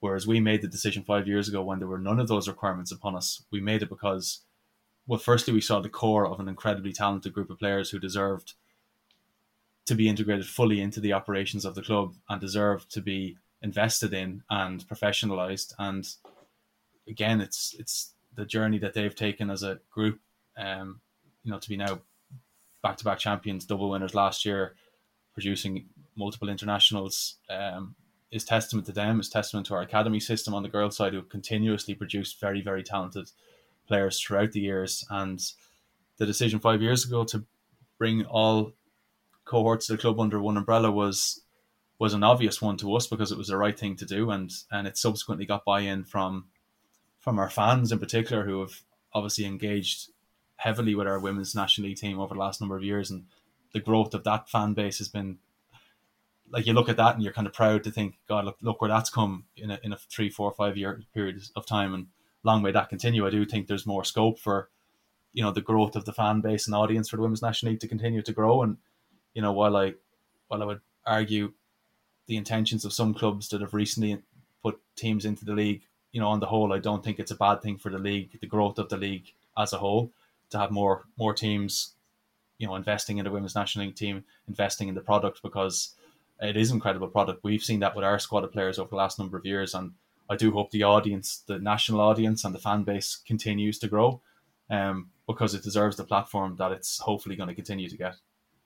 Whereas we made the decision five years ago when there were none of those requirements upon us. We made it because, well, firstly, we saw the core of an incredibly talented group of players who deserved to be integrated fully into the operations of the club and deserved to be invested in and professionalized. And again, it's it's the journey that they've taken as a group, um, you know, to be now back-to-back champions, double winners last year, producing multiple internationals, um, is testament to them, is testament to our academy system on the girls' side, who continuously produced very, very talented players throughout the years. And the decision five years ago to bring all cohorts of the club under one umbrella was was an obvious one to us because it was the right thing to do, and and it subsequently got buy-in from from our fans in particular, who have obviously engaged heavily with our women's national league team over the last number of years. And the growth of that fan base has been, like, you look at that and you're kind of proud to think, God, look look where that's come in a in a three, four, five year period of time, and long may that continue. I do think there's more scope for, you know, the growth of the fan base and audience for the women's national league to continue to grow. And you know, while I while I would argue the intentions of some clubs that have recently put teams into the league, you know, on the whole, I don't think it's a bad thing for the league, the growth of the league as a whole, to have more more teams, you know, investing in the women's national league team, investing in the product, because it is an incredible product. We've seen that with our squad of players over the last number of years, and I do hope the audience, the national audience and the fan base continues to grow, um, because it deserves the platform that it's hopefully going to continue to get.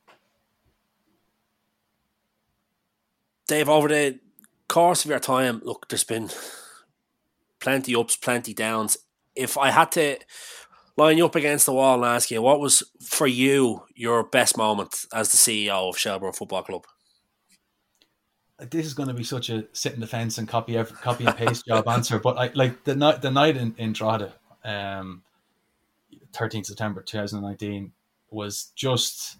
Dave, over the course of your time, look, there's been plenty ups, plenty downs. If I had to line you up against the wall and ask you, what was, for you, your best moment as the C E O of Shelbourne Football Club? This is going to be such a sit in the fence and copy every, copy and paste job answer, but I like the night the night in, in Drogheda, um, thirteenth September twenty nineteen, was just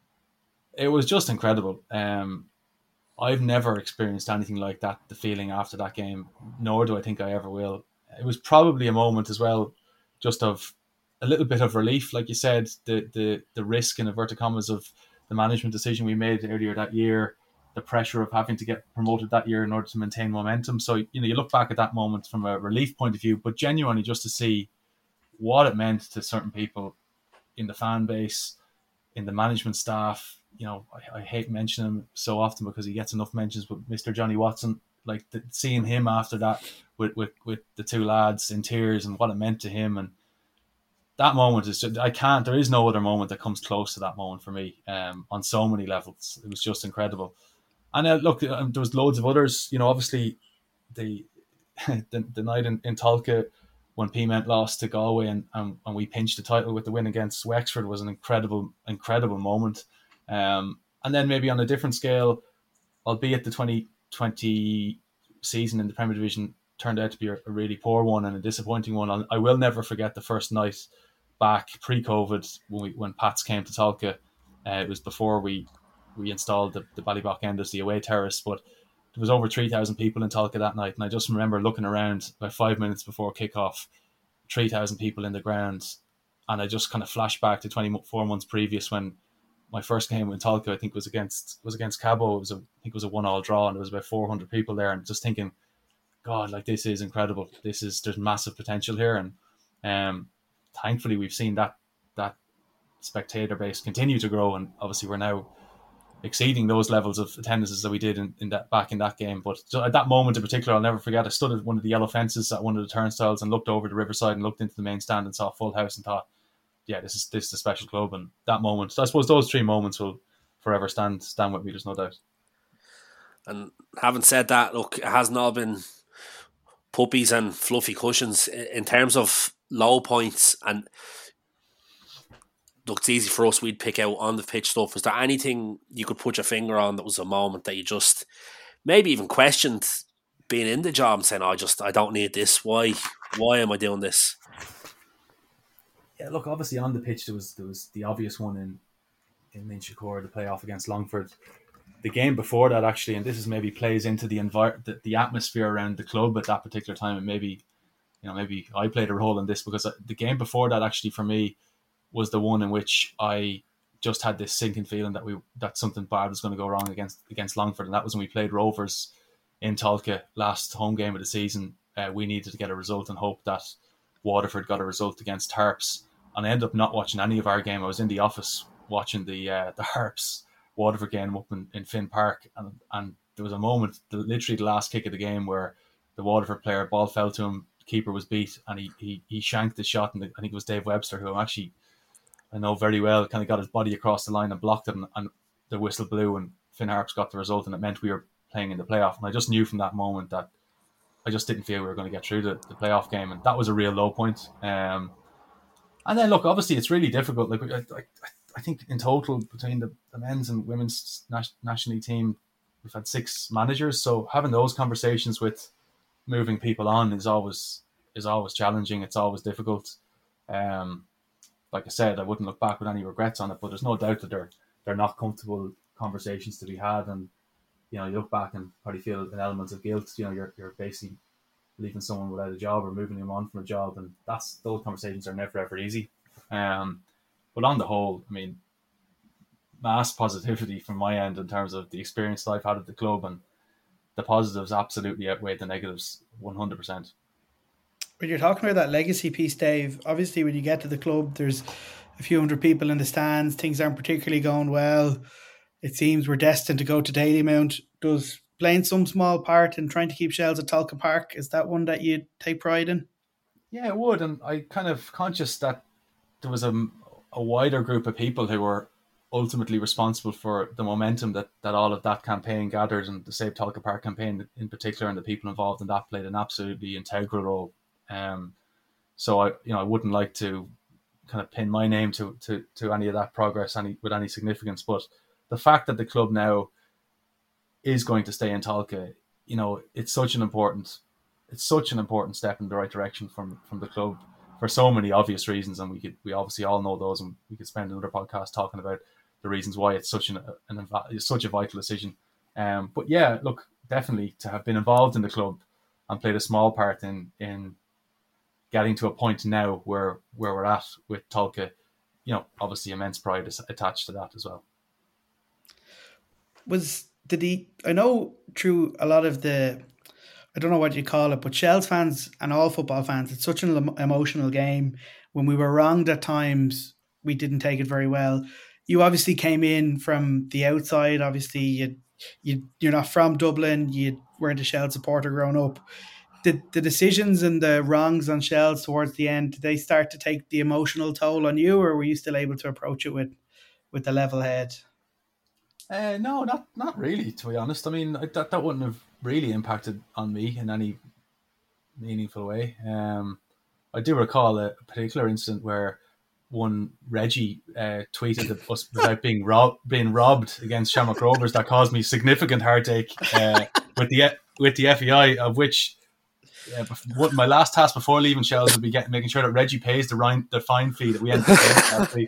it was just incredible. Um, I've never experienced anything like that, the feeling after that game, nor do I think I ever will. It was probably a moment as well, just of a little bit of relief, like you said, the the the risk, in inverted commas, of the management decision we made earlier that year, the pressure of having to get promoted that year in order to maintain momentum. So, you know, you look back at that moment from a relief point of view, but genuinely just to see what it meant to certain people in the fan base, in the management staff. You know, I, I hate mentioning him so often because he gets enough mentions, but Mister Johnny Watson, like the, seeing him after that with, with, with the two lads in tears and what it meant to him. And that moment is just, I can't, there is no other moment that comes close to that moment for me, um, on so many levels. It was just incredible. And uh, look, um, there was loads of others, you know, obviously the the, the night in, in Tolka when Peamount lost to Galway and, and, and we pinched the title with the win against Wexford was an incredible, incredible moment. Um, and then maybe on a different scale, albeit the twenty twenty season in the Premier Division turned out to be a, a really poor one and a disappointing one. I'll, I will never forget the first night back pre-COVID when we when Pats came to Tolka. Uh, it was before we we installed the, the Ballybock End as the away terrace, but there was over three thousand people in Tolka that night. And I just remember looking around about five minutes before kickoff, three thousand people in the ground. And I just kind of flashed back to twenty-four months previous when my first game in Tolka, I think, was against was against Cabo. It was a, I think it was a one-all draw, and there was about four hundred people there. And just thinking, God, like, this is incredible. This is there's massive potential here, and um, thankfully we've seen that that spectator base continue to grow, and obviously we're now exceeding those levels of attendances that we did in, in that back in that game. But at that moment in particular, I'll never forget. I stood at one of the yellow fences at one of the turnstiles and looked over the riverside and looked into the main stand and saw a full house and thought, yeah, this is this is a special club. And that moment, I suppose those three moments will forever stand stand with me, there's no doubt. And having said that, look, it hasn't all been puppies and fluffy cushions in terms of low points. And look, it's easy for us, we'd pick out on the pitch stuff. Is there anything you could put your finger on that was a moment that you just maybe even questioned being in the job and saying, oh, I just I don't need this, why why am I doing this? Yeah, look, obviously on the pitch there was there was the obvious one in in Inchicore, the playoff against Longford. The game before that, actually, and this is maybe plays into the envir- the, the atmosphere around the club at that particular time, and maybe, you know, maybe I played a role in this, because the game before that, actually, for me, was the one in which I just had this sinking feeling that we that something bad was going to go wrong against against Longford, and that was when we played Rovers in Tolka last home game of the season. Uh, we needed to get a result and hope that Waterford got a result against Harps. And I ended up not watching any of our game. I was in the office watching the uh, the Harps Waterford game up in, in Finn Park, and and there was a moment, the, literally the last kick of the game, where the Waterford player, ball fell to him, keeper was beat, and he he, he shanked the shot, and the, I think it was Dave Webster, who I'm actually I know very well, kind of got his body across the line and blocked it, and, and the whistle blew, and Finn Harps got the result, and it meant we were playing in the playoff. And I just knew from that moment that I just didn't feel we were going to get through the, the playoff game, and that was a real low point. Um, and then look, obviously it's really difficult. Like I, I, I think in total between the, the men's and women's nas- national team, we've had six managers. So having those conversations with moving people on is always is always challenging. It's always difficult. Um, like I said, I wouldn't look back with any regrets on it, but there's no doubt that they're they're not comfortable conversations to be had. And you know, you look back and probably feel an element of guilt. You know, you're you're basically leaving someone without a job or moving them on from a job, and that's those conversations are never ever easy. Um, but on the whole, I mean, mass positivity from my end in terms of the experience that I've had at the club, and the positives absolutely outweigh the negatives one hundred percent. When you're talking about that legacy piece, Dave, obviously when you get to the club, there's a few hundred people in the stands. Things aren't particularly going well. It seems we're destined to go to Dalymount. Does playing some small part in trying to keep Shells at Tolka Park, is that one that you take pride in? Yeah, it would. And I kind of conscious that there was a, a wider group of people who were ultimately responsible for the momentum that, that all of that campaign gathered, and the Save Tolka Park campaign in particular, and the people involved in that played an absolutely integral role. Um, so I, you know, I wouldn't like to kind of pin my name to, to, to any of that progress any with any significance, but the fact that the club now is going to stay in Tolka, you know, it's such an important, it's such an important step in the right direction from, from the club for so many obvious reasons, and we could we obviously all know those, and we could spend another podcast talking about the reasons why it's such an, an it's such a vital decision. Um, but yeah, look, definitely to have been involved in the club and played a small part in in getting to a point now where where we're at with Tolka, you know, obviously immense pride is attached to that as well. Was did he? I know through a lot of the, I don't know what you call it, but Shells fans and all football fans, it's such an emotional game. When we were wronged at times, we didn't take it very well. You obviously came in from the outside. Obviously, you you you're not from Dublin. You weren't a Shells supporter growing up. Did the decisions and the wrongs on Shells towards the end, did they start to take the emotional toll on you, or were you still able to approach it with with a level head? Uh, no, not not really, to be honest. I mean, I, that, that wouldn't have really impacted on me in any meaningful way. Um, I do recall a particular incident where one Reggie uh, tweeted at us about being, rob- being robbed against Shamrock Rovers that caused me significant heartache uh, with the with the F E I, of which uh, my last task before leaving Shells would be getting, making sure that Reggie pays the, rind, the fine fee that we ended up paying.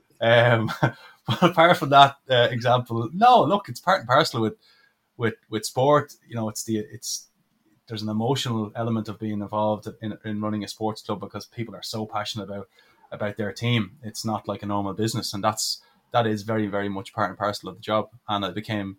Um But apart from that uh, example, no, look, it's part and parcel with, with, with sport. You know, it's the it's there's an emotional element of being involved in, in running a sports club, because people are so passionate about about their team. It's not like a normal business, and that's that is very, very much part and parcel of the job. And I became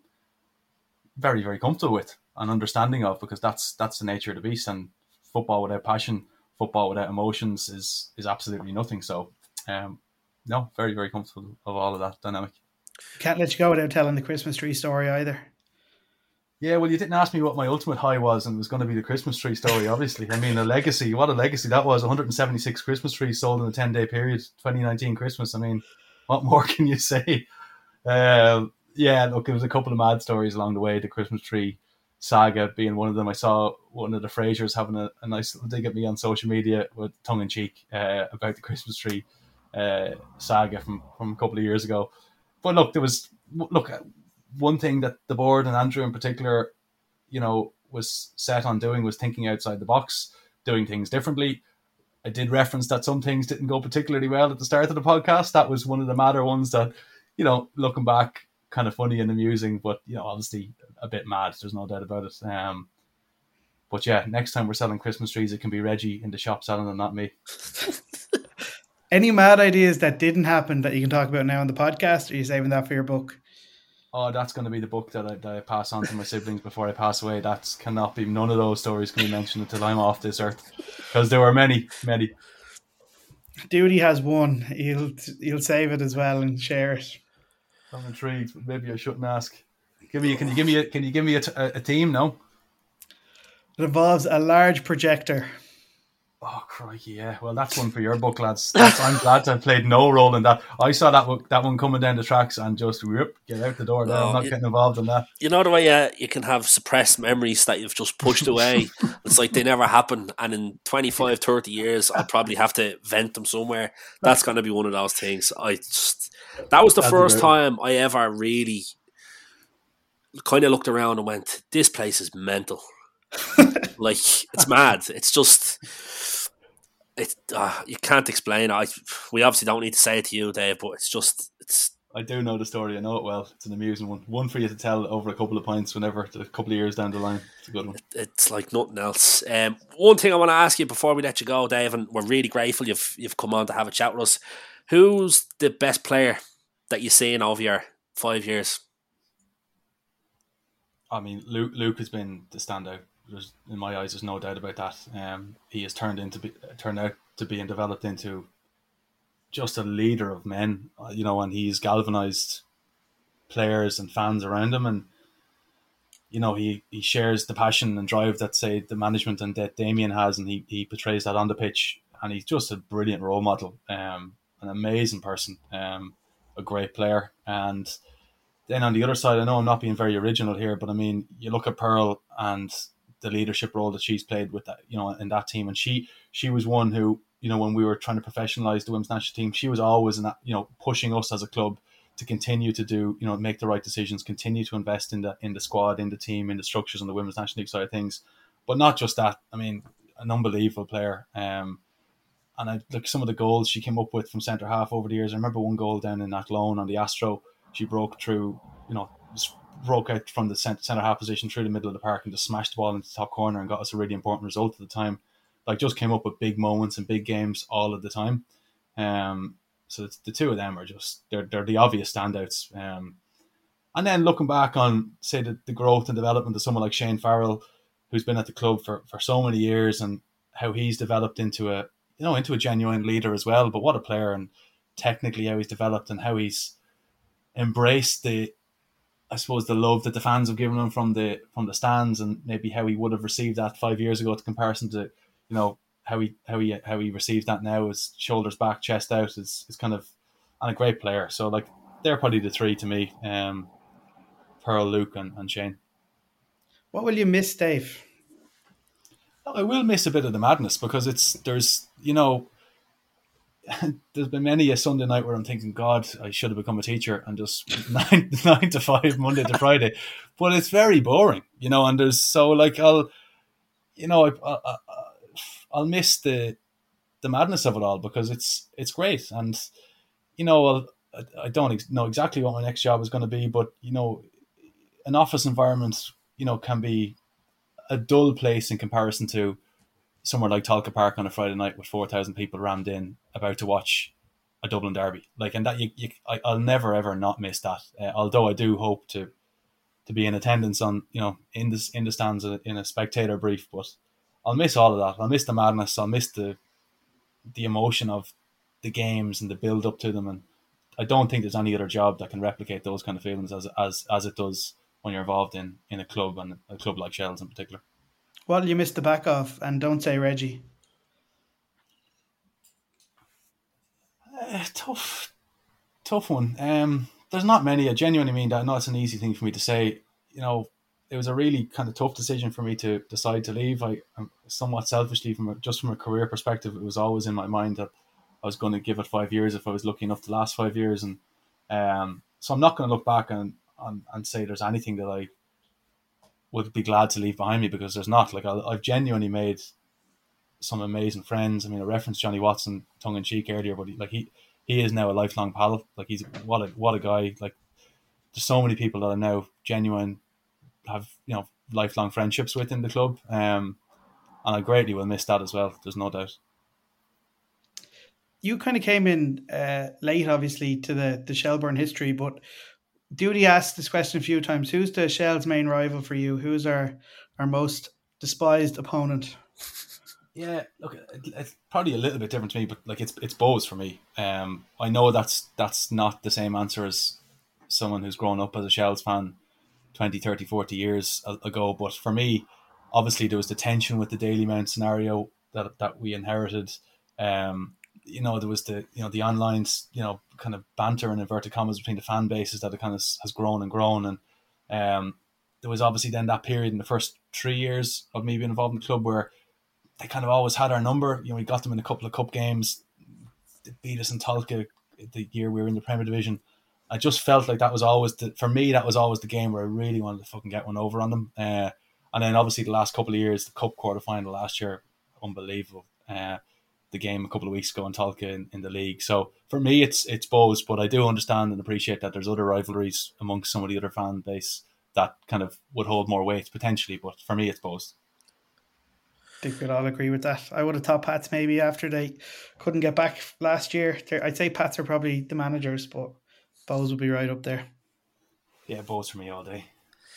very, very comfortable with and understanding of, because that's that's the nature of the beast. And football without passion, football without emotions is is absolutely nothing. So. Um, No, very, very comfortable of all of that dynamic. Can't let you go without telling the Christmas tree story either. Yeah, well, you didn't ask me what my ultimate high was, and it was going to be the Christmas tree story, obviously. I mean, a legacy, what a legacy that was. one hundred seventy-six Christmas trees sold in a ten-day period, twenty nineteen Christmas. I mean, what more can you say? Uh, yeah, look, it was a couple of mad stories along the way. The Christmas tree saga being one of them. I saw one of the Frasers having a, a nice little dig at me on social media with tongue-in-cheek uh, about the Christmas tree Uh, saga from, from a couple of years ago. But look, there was look one thing that the board and Andrew in particular, you know, was set on doing was thinking outside the box, doing things differently. I did reference that some things didn't go particularly well at the start of the podcast. That was one of the madder ones that, you know, looking back, kind of funny and amusing, but, you know, obviously a bit mad. There's no doubt about it. Um, but yeah, next time we're selling Christmas trees, it can be Reggie in the shop selling them, not me. Any mad ideas that didn't happen that you can talk about now on the podcast, or are you saving that for your book? oh, that's going to be the book that I, that I pass on to my siblings before I pass away. That cannot be, none of those stories can be mentioned until I'm off this earth. Because there were many, many. Duty has one. He'll he'll save it as well and share it. I'm intrigued. Maybe I shouldn't ask. Give me. Can you give me? A, can you give me a, a, a team? No. It involves a large projector. Oh crikey! Yeah. Well, that's one for your book, lads. That's, I'm glad to have played no role in that. I saw that one, that one coming down the tracks and just whoop, get out the door. There. No, I'm not you, getting involved in that. You know the way uh, you can have suppressed memories that you've just pushed away. It's like they never happened, and in twenty-five, thirty years, I'll probably have to vent them somewhere. That's going to be one of those things. I just that was the That's first about time I ever really kind of looked around and went, "This place is mental." Like it's mad. It's just. It uh, you can't explain it. I, we obviously don't need to say it to you, Dave, but it's just it's. I do know the story. I know it well. It's an amusing one. One for you to tell over a couple of pints whenever, a couple of years down the line. It's a good one. It, it's like nothing else. Um, one thing I want to ask you before we let you go, Dave, and we're really grateful you've you've come on to have a chat with us. Who's the best player that you've seen over your five years? I mean, Luke. Luke has been the standout. There's, in my eyes, there's no doubt about that. Um, he has turned into be, turned out to be and developed into just a leader of men, uh, you know, and he's galvanized players and fans around him, and you know he, he shares the passion and drive that say the management and that Damien has, and he, he portrays that on the pitch, and he's just a brilliant role model, um, an amazing person, um, a great player. And then on the other side, I know I'm not being very original here, but I mean, you look at Pearl and the leadership role that she's played with that, you know, in that team. And she, she was one who, you know, when we were trying to professionalize the women's national team, she was always in that, you know, pushing us as a club to continue to do, you know, make the right decisions, continue to invest in the, in the squad, in the team, in the structures on the women's national league side of things. But not just that. I mean, an unbelievable player. Um, and I look some of the goals she came up with from centre half over the years. I remember one goal down in Athlone on the Astro. She broke through, you know, broke out from the centre half position through the middle of the park and just smashed the ball into the top corner and got us a really important result at the time. Like, just came up with big moments and big games all of the time. Um, so it's, the two of them are just, they're they're the obvious standouts. Um, and then looking back on, say, the, the growth and development of someone like Shane Farrell, who's been at the club for, for so many years, and how he's developed into a, you know, into a genuine leader as well. But what a player, and technically how he's developed and how he's embraced the, I suppose, the love that the fans have given him from the from the stands, and maybe how he would have received that five years ago, to comparison to, you know, how he how he how he receives that now, is shoulders back, chest out, is is kind of, and a great player. So like, they're probably the three to me: um, Pearl, Luke, and, and Shane. What will you miss, Dave? I will miss a bit of the madness, because it's there's you know. There's been many a Sunday night where I'm thinking, God, I should have become a teacher and just nine nine to five, Monday to Friday. But it's very boring, you know. And there's so like I'll, you know, I, I, I'll miss the the madness of it all, because it's it's great. And you know, I'll, I don't know exactly what my next job is going to be, but you know, an office environment, you know, can be a dull place in comparison to somewhere like Talca Park on a Friday night with four thousand people rammed in, about to watch a Dublin derby. Like, and that you, you I, I'll never ever not miss that. Uh, although I do hope to to be in attendance on, you know, in this in the stands in a spectator brief, but I'll miss all of that. I'll miss the madness. I'll miss the the emotion of the games and the build up to them. And I don't think there's any other job that can replicate those kind of feelings as as as it does when you're involved in in a club, and a club like Shells in particular. Well, you missed the back off, and don't say Reggie. Uh, tough, tough one. Um, there's not many. I genuinely mean that. I know it's an easy thing for me to say. You know, it was a really kind of tough decision for me to decide to leave. I, I'm somewhat selfishly, from a, just from a career perspective, it was always in my mind that I was going to give it five years if I was lucky enough to last five years. And um, so I'm not going to look back and, and and say there's anything that I would be glad to leave behind me, because there's not. Like, I've genuinely made some amazing friends. I mean, I referenced Johnny Watson tongue in cheek earlier, but he, like he, he is now a lifelong pal. Like, he's what a what a guy. Like, there's so many people that are now genuine, have, you know, lifelong friendships with in the club. Um, and I greatly will miss that as well. There's no doubt. You kind of came in uh, late, obviously, to the the Shelbourne history, but Duty asked this question a few times. Who's the Shell's main rival for you? Who's our our most despised opponent? Yeah, look, it's probably a little bit different to me, but like it's it's Bohs for me. Um, I know that's that's not the same answer as someone who's grown up as a Shells fan twenty, thirty, forty years ago, but for me, obviously there was the tension with the Dalymount scenario that that we inherited. Um, you know, there was the you know the online you know kind of banter in inverted commas between the fan bases that it kind of has grown and grown, and um, there was obviously then that period in the first three years of me being involved in the club where they kind of always had our number. You know, we got them in a couple of cup games. They beat us in Tolka the year we were in the Premier Division. I just felt like that was always the, for me, that was always the game where I really wanted to fucking get one over on them. Uh, and then obviously the last couple of years, the cup quarter final last year, unbelievable. Uh, the game a couple of weeks ago in Tolka in, in the league. So for me, it's it's Bohs, but I do understand and appreciate that there's other rivalries amongst some of the other fan base that kind of would hold more weight potentially. But for me, it's Bohs. I think we'd all agree with that. I would have thought Pats maybe after they couldn't get back last year. They're, I'd say Pats are probably the managers, but Bohs would be right up there. Yeah, Bohs for me all day.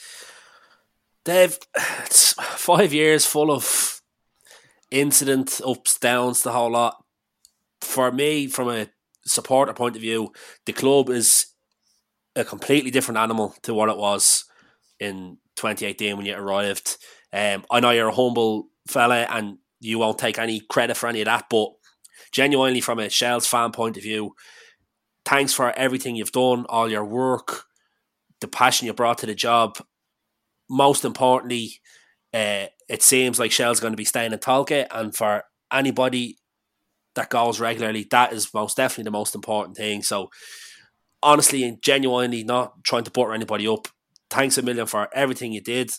Dave, it's five years full of incident, ups, downs, the whole lot. For me, from a supporter point of view, the club is a completely different animal to what it was in twenty eighteen when you arrived. Um, I know you're a humble fella and you won't take any credit for any of that, but genuinely from a Shells fan point of view, thanks for everything you've done, all your work, the passion you brought to the job. Most importantly, uh, it seems like Shells going to be staying in Tolka, and for anybody that goes regularly, that is most definitely the most important thing. So honestly and genuinely, not trying to butter anybody up, thanks a million for everything you did.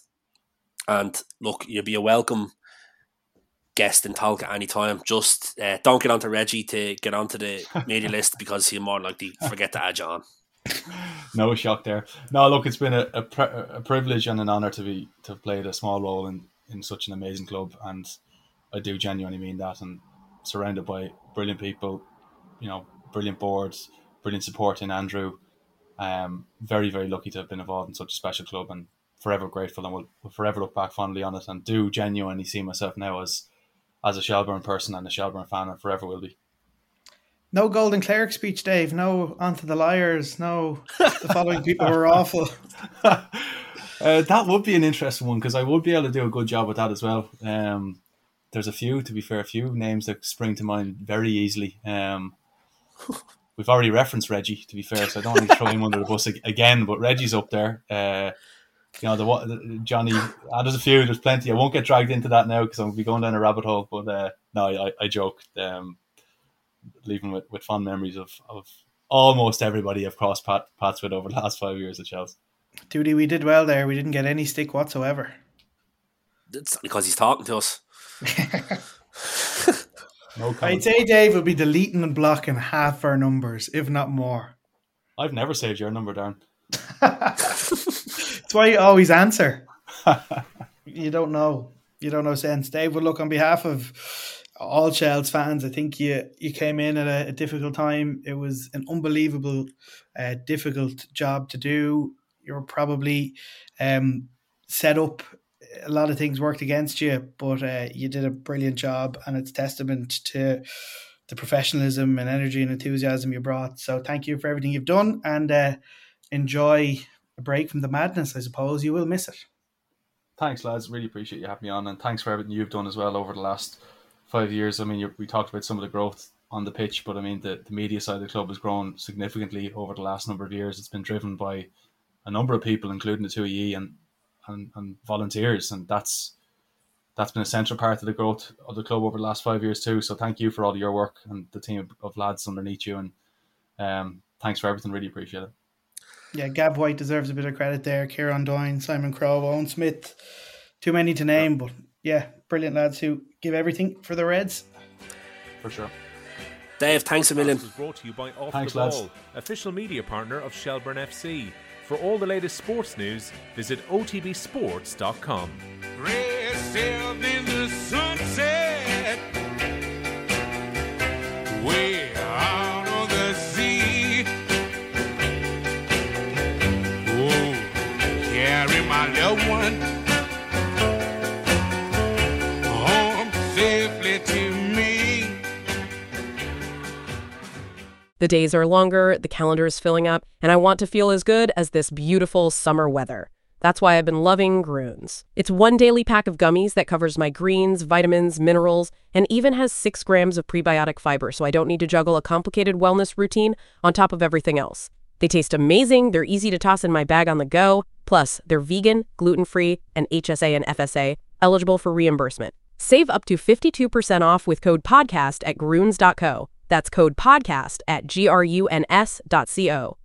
And look, you'll be a welcome guest in Tolka anytime. Just uh, don't get onto Reggie to get onto the media list because he'll more likely forget to add you on. No shock there. No, look, it's been a, a, pri- a privilege and an honour to be to have played a small role in, in such an amazing club, and I do genuinely mean that. And surrounded by brilliant people, you know, brilliant boards, brilliant support in Andrew. Um, very, very lucky to have been involved in such a special club, and forever grateful, and will, will forever look back fondly on it, and do genuinely see myself now as as a Shelbourne person and a Shelbourne fan, and forever will be. No Golden Cleric speech, Dave. No onto the liars. No, the following people were awful. uh, that would be an interesting one, because I would be able to do a good job with that as well. Um, there's a few, to be fair, a few names that spring to mind very easily. Um, we've already referenced Reggie, to be fair, so I don't want to throw him under the bus again, but Reggie's up there. Uh, you know, the, the Johnny, uh, there's a few, there's plenty. I won't get dragged into that now because I'll be going down a rabbit hole, but uh, no, I, I joke. Um, leaving with, with fond memories of, of almost everybody I've crossed pat, paths with over the last five years at Chelsea. Duty, we did well there. We didn't get any stick whatsoever. It's because he's talking to us. No I'd say Dave will be deleting and blocking half our numbers, if not more. I've never saved your number, Darren. That's why you always answer. You don't know. You don't know sense. Dave, well, look, on behalf of all Shells fans, I think you you came in at a, a difficult time. It was an unbelievable, uh, difficult job to do. You were probably um, set up. A lot of things worked against you, but uh, you did a brilliant job, and it's testament to the professionalism and energy and enthusiasm you brought. So thank you for everything you've done, and uh, enjoy a break from the madness. I suppose you will miss it. Thanks, lads. Really appreciate you having me on, and thanks for everything you've done as well over the last five years. I mean, you're, we talked about some of the growth on the pitch, but I mean, the, the media side of the club has grown significantly over the last number of years. It's been driven by a number of people, including the two of you and, and, and volunteers, and that's that's been a central part of the growth of the club over the last five years too. So thank you for all of your work and the team of, of lads underneath you, and um, thanks for everything. Really appreciate it. Yeah, Gab White deserves a bit of credit there. Kieran Doyne, Simon Crowe, Owen Smith. Too many to name, but yeah, brilliant lads who give everything for the Reds. For sure. Dave, thanks a million. This was brought to you by Off Thanks, the Ball, lads. official media partner of Shelbourne F C. For all the latest sports news, visit o t b sports dot com. Red sailed in the sunset, way out on the sea. my loved one home safely to me. The days are longer, the calendar is filling up, and I want to feel as good as this beautiful summer weather. That's why I've been loving Grüns. It's one daily pack of gummies that covers my greens, vitamins, minerals, and even has six grams of prebiotic fiber, so I don't need to juggle a complicated wellness routine on top of everything else. They taste amazing, they're easy to toss in my bag on the go, plus they're vegan, gluten-free, and H S A and F S A, eligible for reimbursement. Save up to fifty-two percent off with code PODCAST at Grüns dot co. That's code PODCAST at G R U N S dot C O.